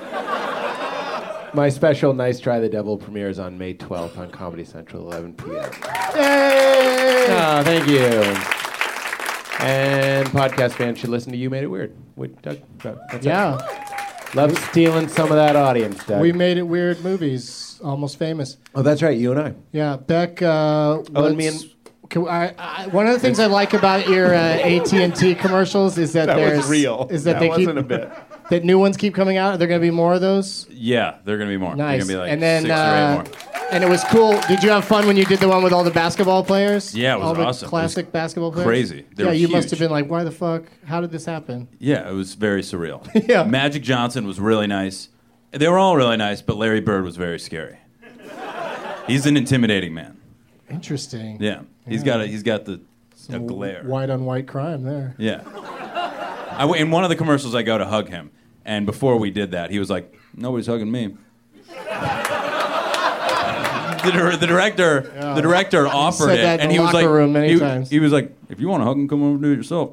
Speaker 10: My special Nice Try the Devil premieres on May twelfth on Comedy Central, eleven p.m.
Speaker 5: Yay!
Speaker 10: Oh, thank you. And podcast fans should listen to You Made It Weird. Wait, Doug, Doug, that's
Speaker 5: Yeah.
Speaker 10: it. Love stealing some of that audience, Doug.
Speaker 5: We Made It Weird movies, almost famous.
Speaker 10: oh, that's right, you and I.
Speaker 5: Yeah, Beck. Uh,
Speaker 10: Oh, and me
Speaker 5: what's-
Speaker 10: and-
Speaker 5: Can I, I, one of the things I like about your uh, A T and T commercials is that,
Speaker 10: That was
Speaker 5: there's
Speaker 10: real.
Speaker 5: Is that,
Speaker 10: That
Speaker 5: they
Speaker 10: wasn't
Speaker 5: keep
Speaker 10: a bit.
Speaker 5: that new ones keep coming out. Are there going to be more of those?
Speaker 7: Yeah, there are going to be more.
Speaker 5: Nice.
Speaker 7: They're going to be like
Speaker 5: and then
Speaker 7: six
Speaker 5: uh,
Speaker 7: or eight more.
Speaker 5: and it was cool. Did you have fun when you did the one with all the basketball players?
Speaker 7: Yeah, it was
Speaker 5: all the
Speaker 7: awesome. It was
Speaker 5: classic basketball players.
Speaker 7: crazy. They
Speaker 5: yeah,
Speaker 7: were
Speaker 5: you must
Speaker 7: huge.
Speaker 5: have been like, why the fuck? How did this happen?
Speaker 7: Yeah, it was very surreal.
Speaker 5: Yeah.
Speaker 7: Magic Johnson was really nice. They were all really nice, but Larry Bird was very scary. He's an intimidating man.
Speaker 5: Interesting.
Speaker 7: Yeah, he's got a, he's got the a glare.
Speaker 5: White on white crime there.
Speaker 7: Yeah. I w- in one of the commercials, I go to hug him, and before we did that, he was like, "Nobody's hugging me." the, dir- the director,
Speaker 5: Yeah.
Speaker 7: the director offered
Speaker 5: said
Speaker 7: it,
Speaker 5: that in
Speaker 7: and
Speaker 5: the
Speaker 7: he was
Speaker 5: locker
Speaker 7: like,
Speaker 5: room many
Speaker 7: he,
Speaker 5: times.
Speaker 7: he was like, "If you want to hug him, come over and do it yourself."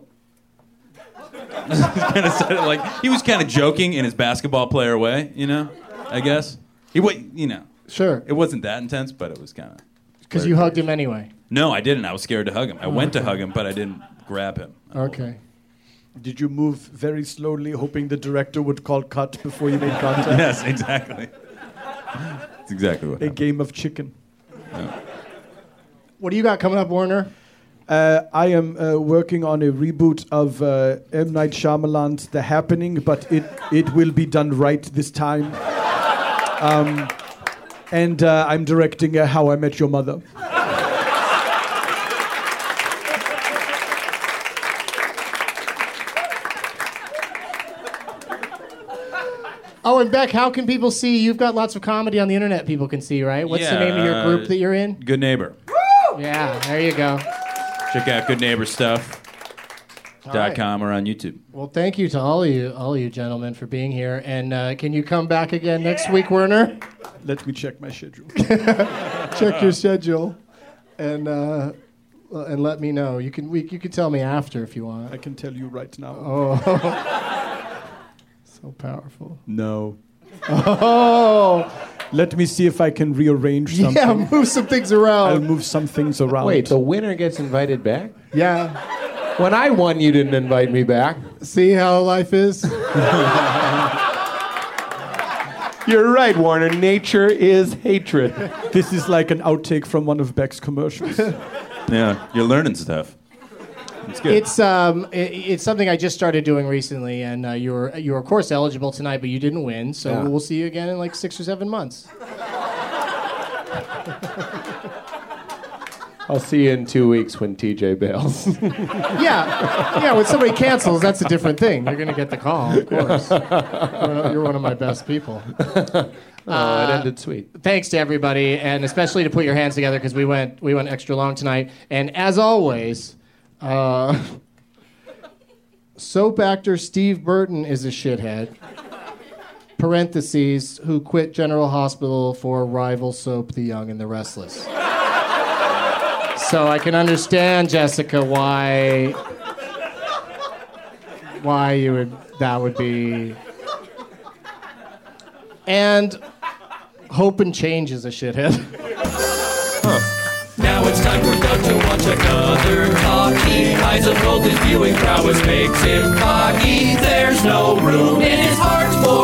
Speaker 7: kind of said it like he was kind of joking in his basketball player way, you know. I guess he wa you know.
Speaker 5: Sure.
Speaker 7: It wasn't that intense, but it was kind of.
Speaker 5: Because you hugged him anyway.
Speaker 7: No, I didn't. I was scared to hug him. I
Speaker 5: Oh,
Speaker 7: went
Speaker 5: okay.
Speaker 7: to hug him, but I didn't grab him.
Speaker 5: Okay.
Speaker 9: Did you move very slowly, hoping the director would call cut before you made contact?
Speaker 7: Yes, exactly. That's exactly what
Speaker 9: A
Speaker 7: happened.
Speaker 9: game of chicken.
Speaker 7: Yeah.
Speaker 5: What do you got coming up, Warner?
Speaker 9: Uh, I am uh, working on a reboot of uh, M. Night Shyamalan's The Happening, but it, it will be done right this time. Um, and uh, I'm directing uh, How I Met Your Mother.
Speaker 5: Oh, and Beck, how can people see? You've got lots of comedy on the internet people can see, right? What's the
Speaker 7: Yeah,
Speaker 5: name of your group
Speaker 7: uh,
Speaker 5: that you're in?
Speaker 7: Good Neighbor.
Speaker 5: Yeah, there you go.
Speaker 7: Check out Good Neighbor Stuff.
Speaker 5: All
Speaker 7: Dot
Speaker 5: right.
Speaker 7: com or on YouTube.
Speaker 5: Well, thank you to all of you, all of you gentlemen, for being here. And uh, can you come back again next week, Werner?
Speaker 9: Let me check my schedule.
Speaker 5: Check your schedule, and uh, and let me know. You can we, you can tell me after if you want.
Speaker 9: I can tell you right now.
Speaker 5: Oh, so powerful.
Speaker 9: No.
Speaker 5: Oh,
Speaker 9: Let me see if I can rearrange something.
Speaker 5: yeah, move some things around.
Speaker 9: I'll move some things around.
Speaker 10: Wait, the winner gets invited back?
Speaker 5: Yeah.
Speaker 10: When I won, you didn't invite me back.
Speaker 5: See how life is?
Speaker 10: You're right, Warner. Nature is hatred.
Speaker 9: This is like an outtake from one of Beck's commercials.
Speaker 7: Yeah, you're learning stuff. It's good.
Speaker 5: It's um, it, it's something I just started doing recently, and uh, you were you were of course eligible tonight, but you didn't win. So
Speaker 10: Yeah.
Speaker 5: we'll see you again in like six or seven months.
Speaker 10: I'll see you in two weeks when T J bails.
Speaker 5: Yeah, yeah. When somebody cancels, that's a different thing. You're gonna get the call, of course. You're, you're one of my best people.
Speaker 10: Oh, it ended sweet.
Speaker 5: Thanks to everybody, and especially to put your hands together because we went we went extra long tonight. And as always, uh, soap actor Steve Burton is a shithead. Parentheses, who quit General Hospital for rival soap The Young and the Restless. So I can understand, Jessica, why why you would that would be. And Hope and Change is a shithead.
Speaker 4: Now it's time for Doug to watch another talkie. Eyes of gold, his viewing prowess makes him cocky. There's no room in his heart for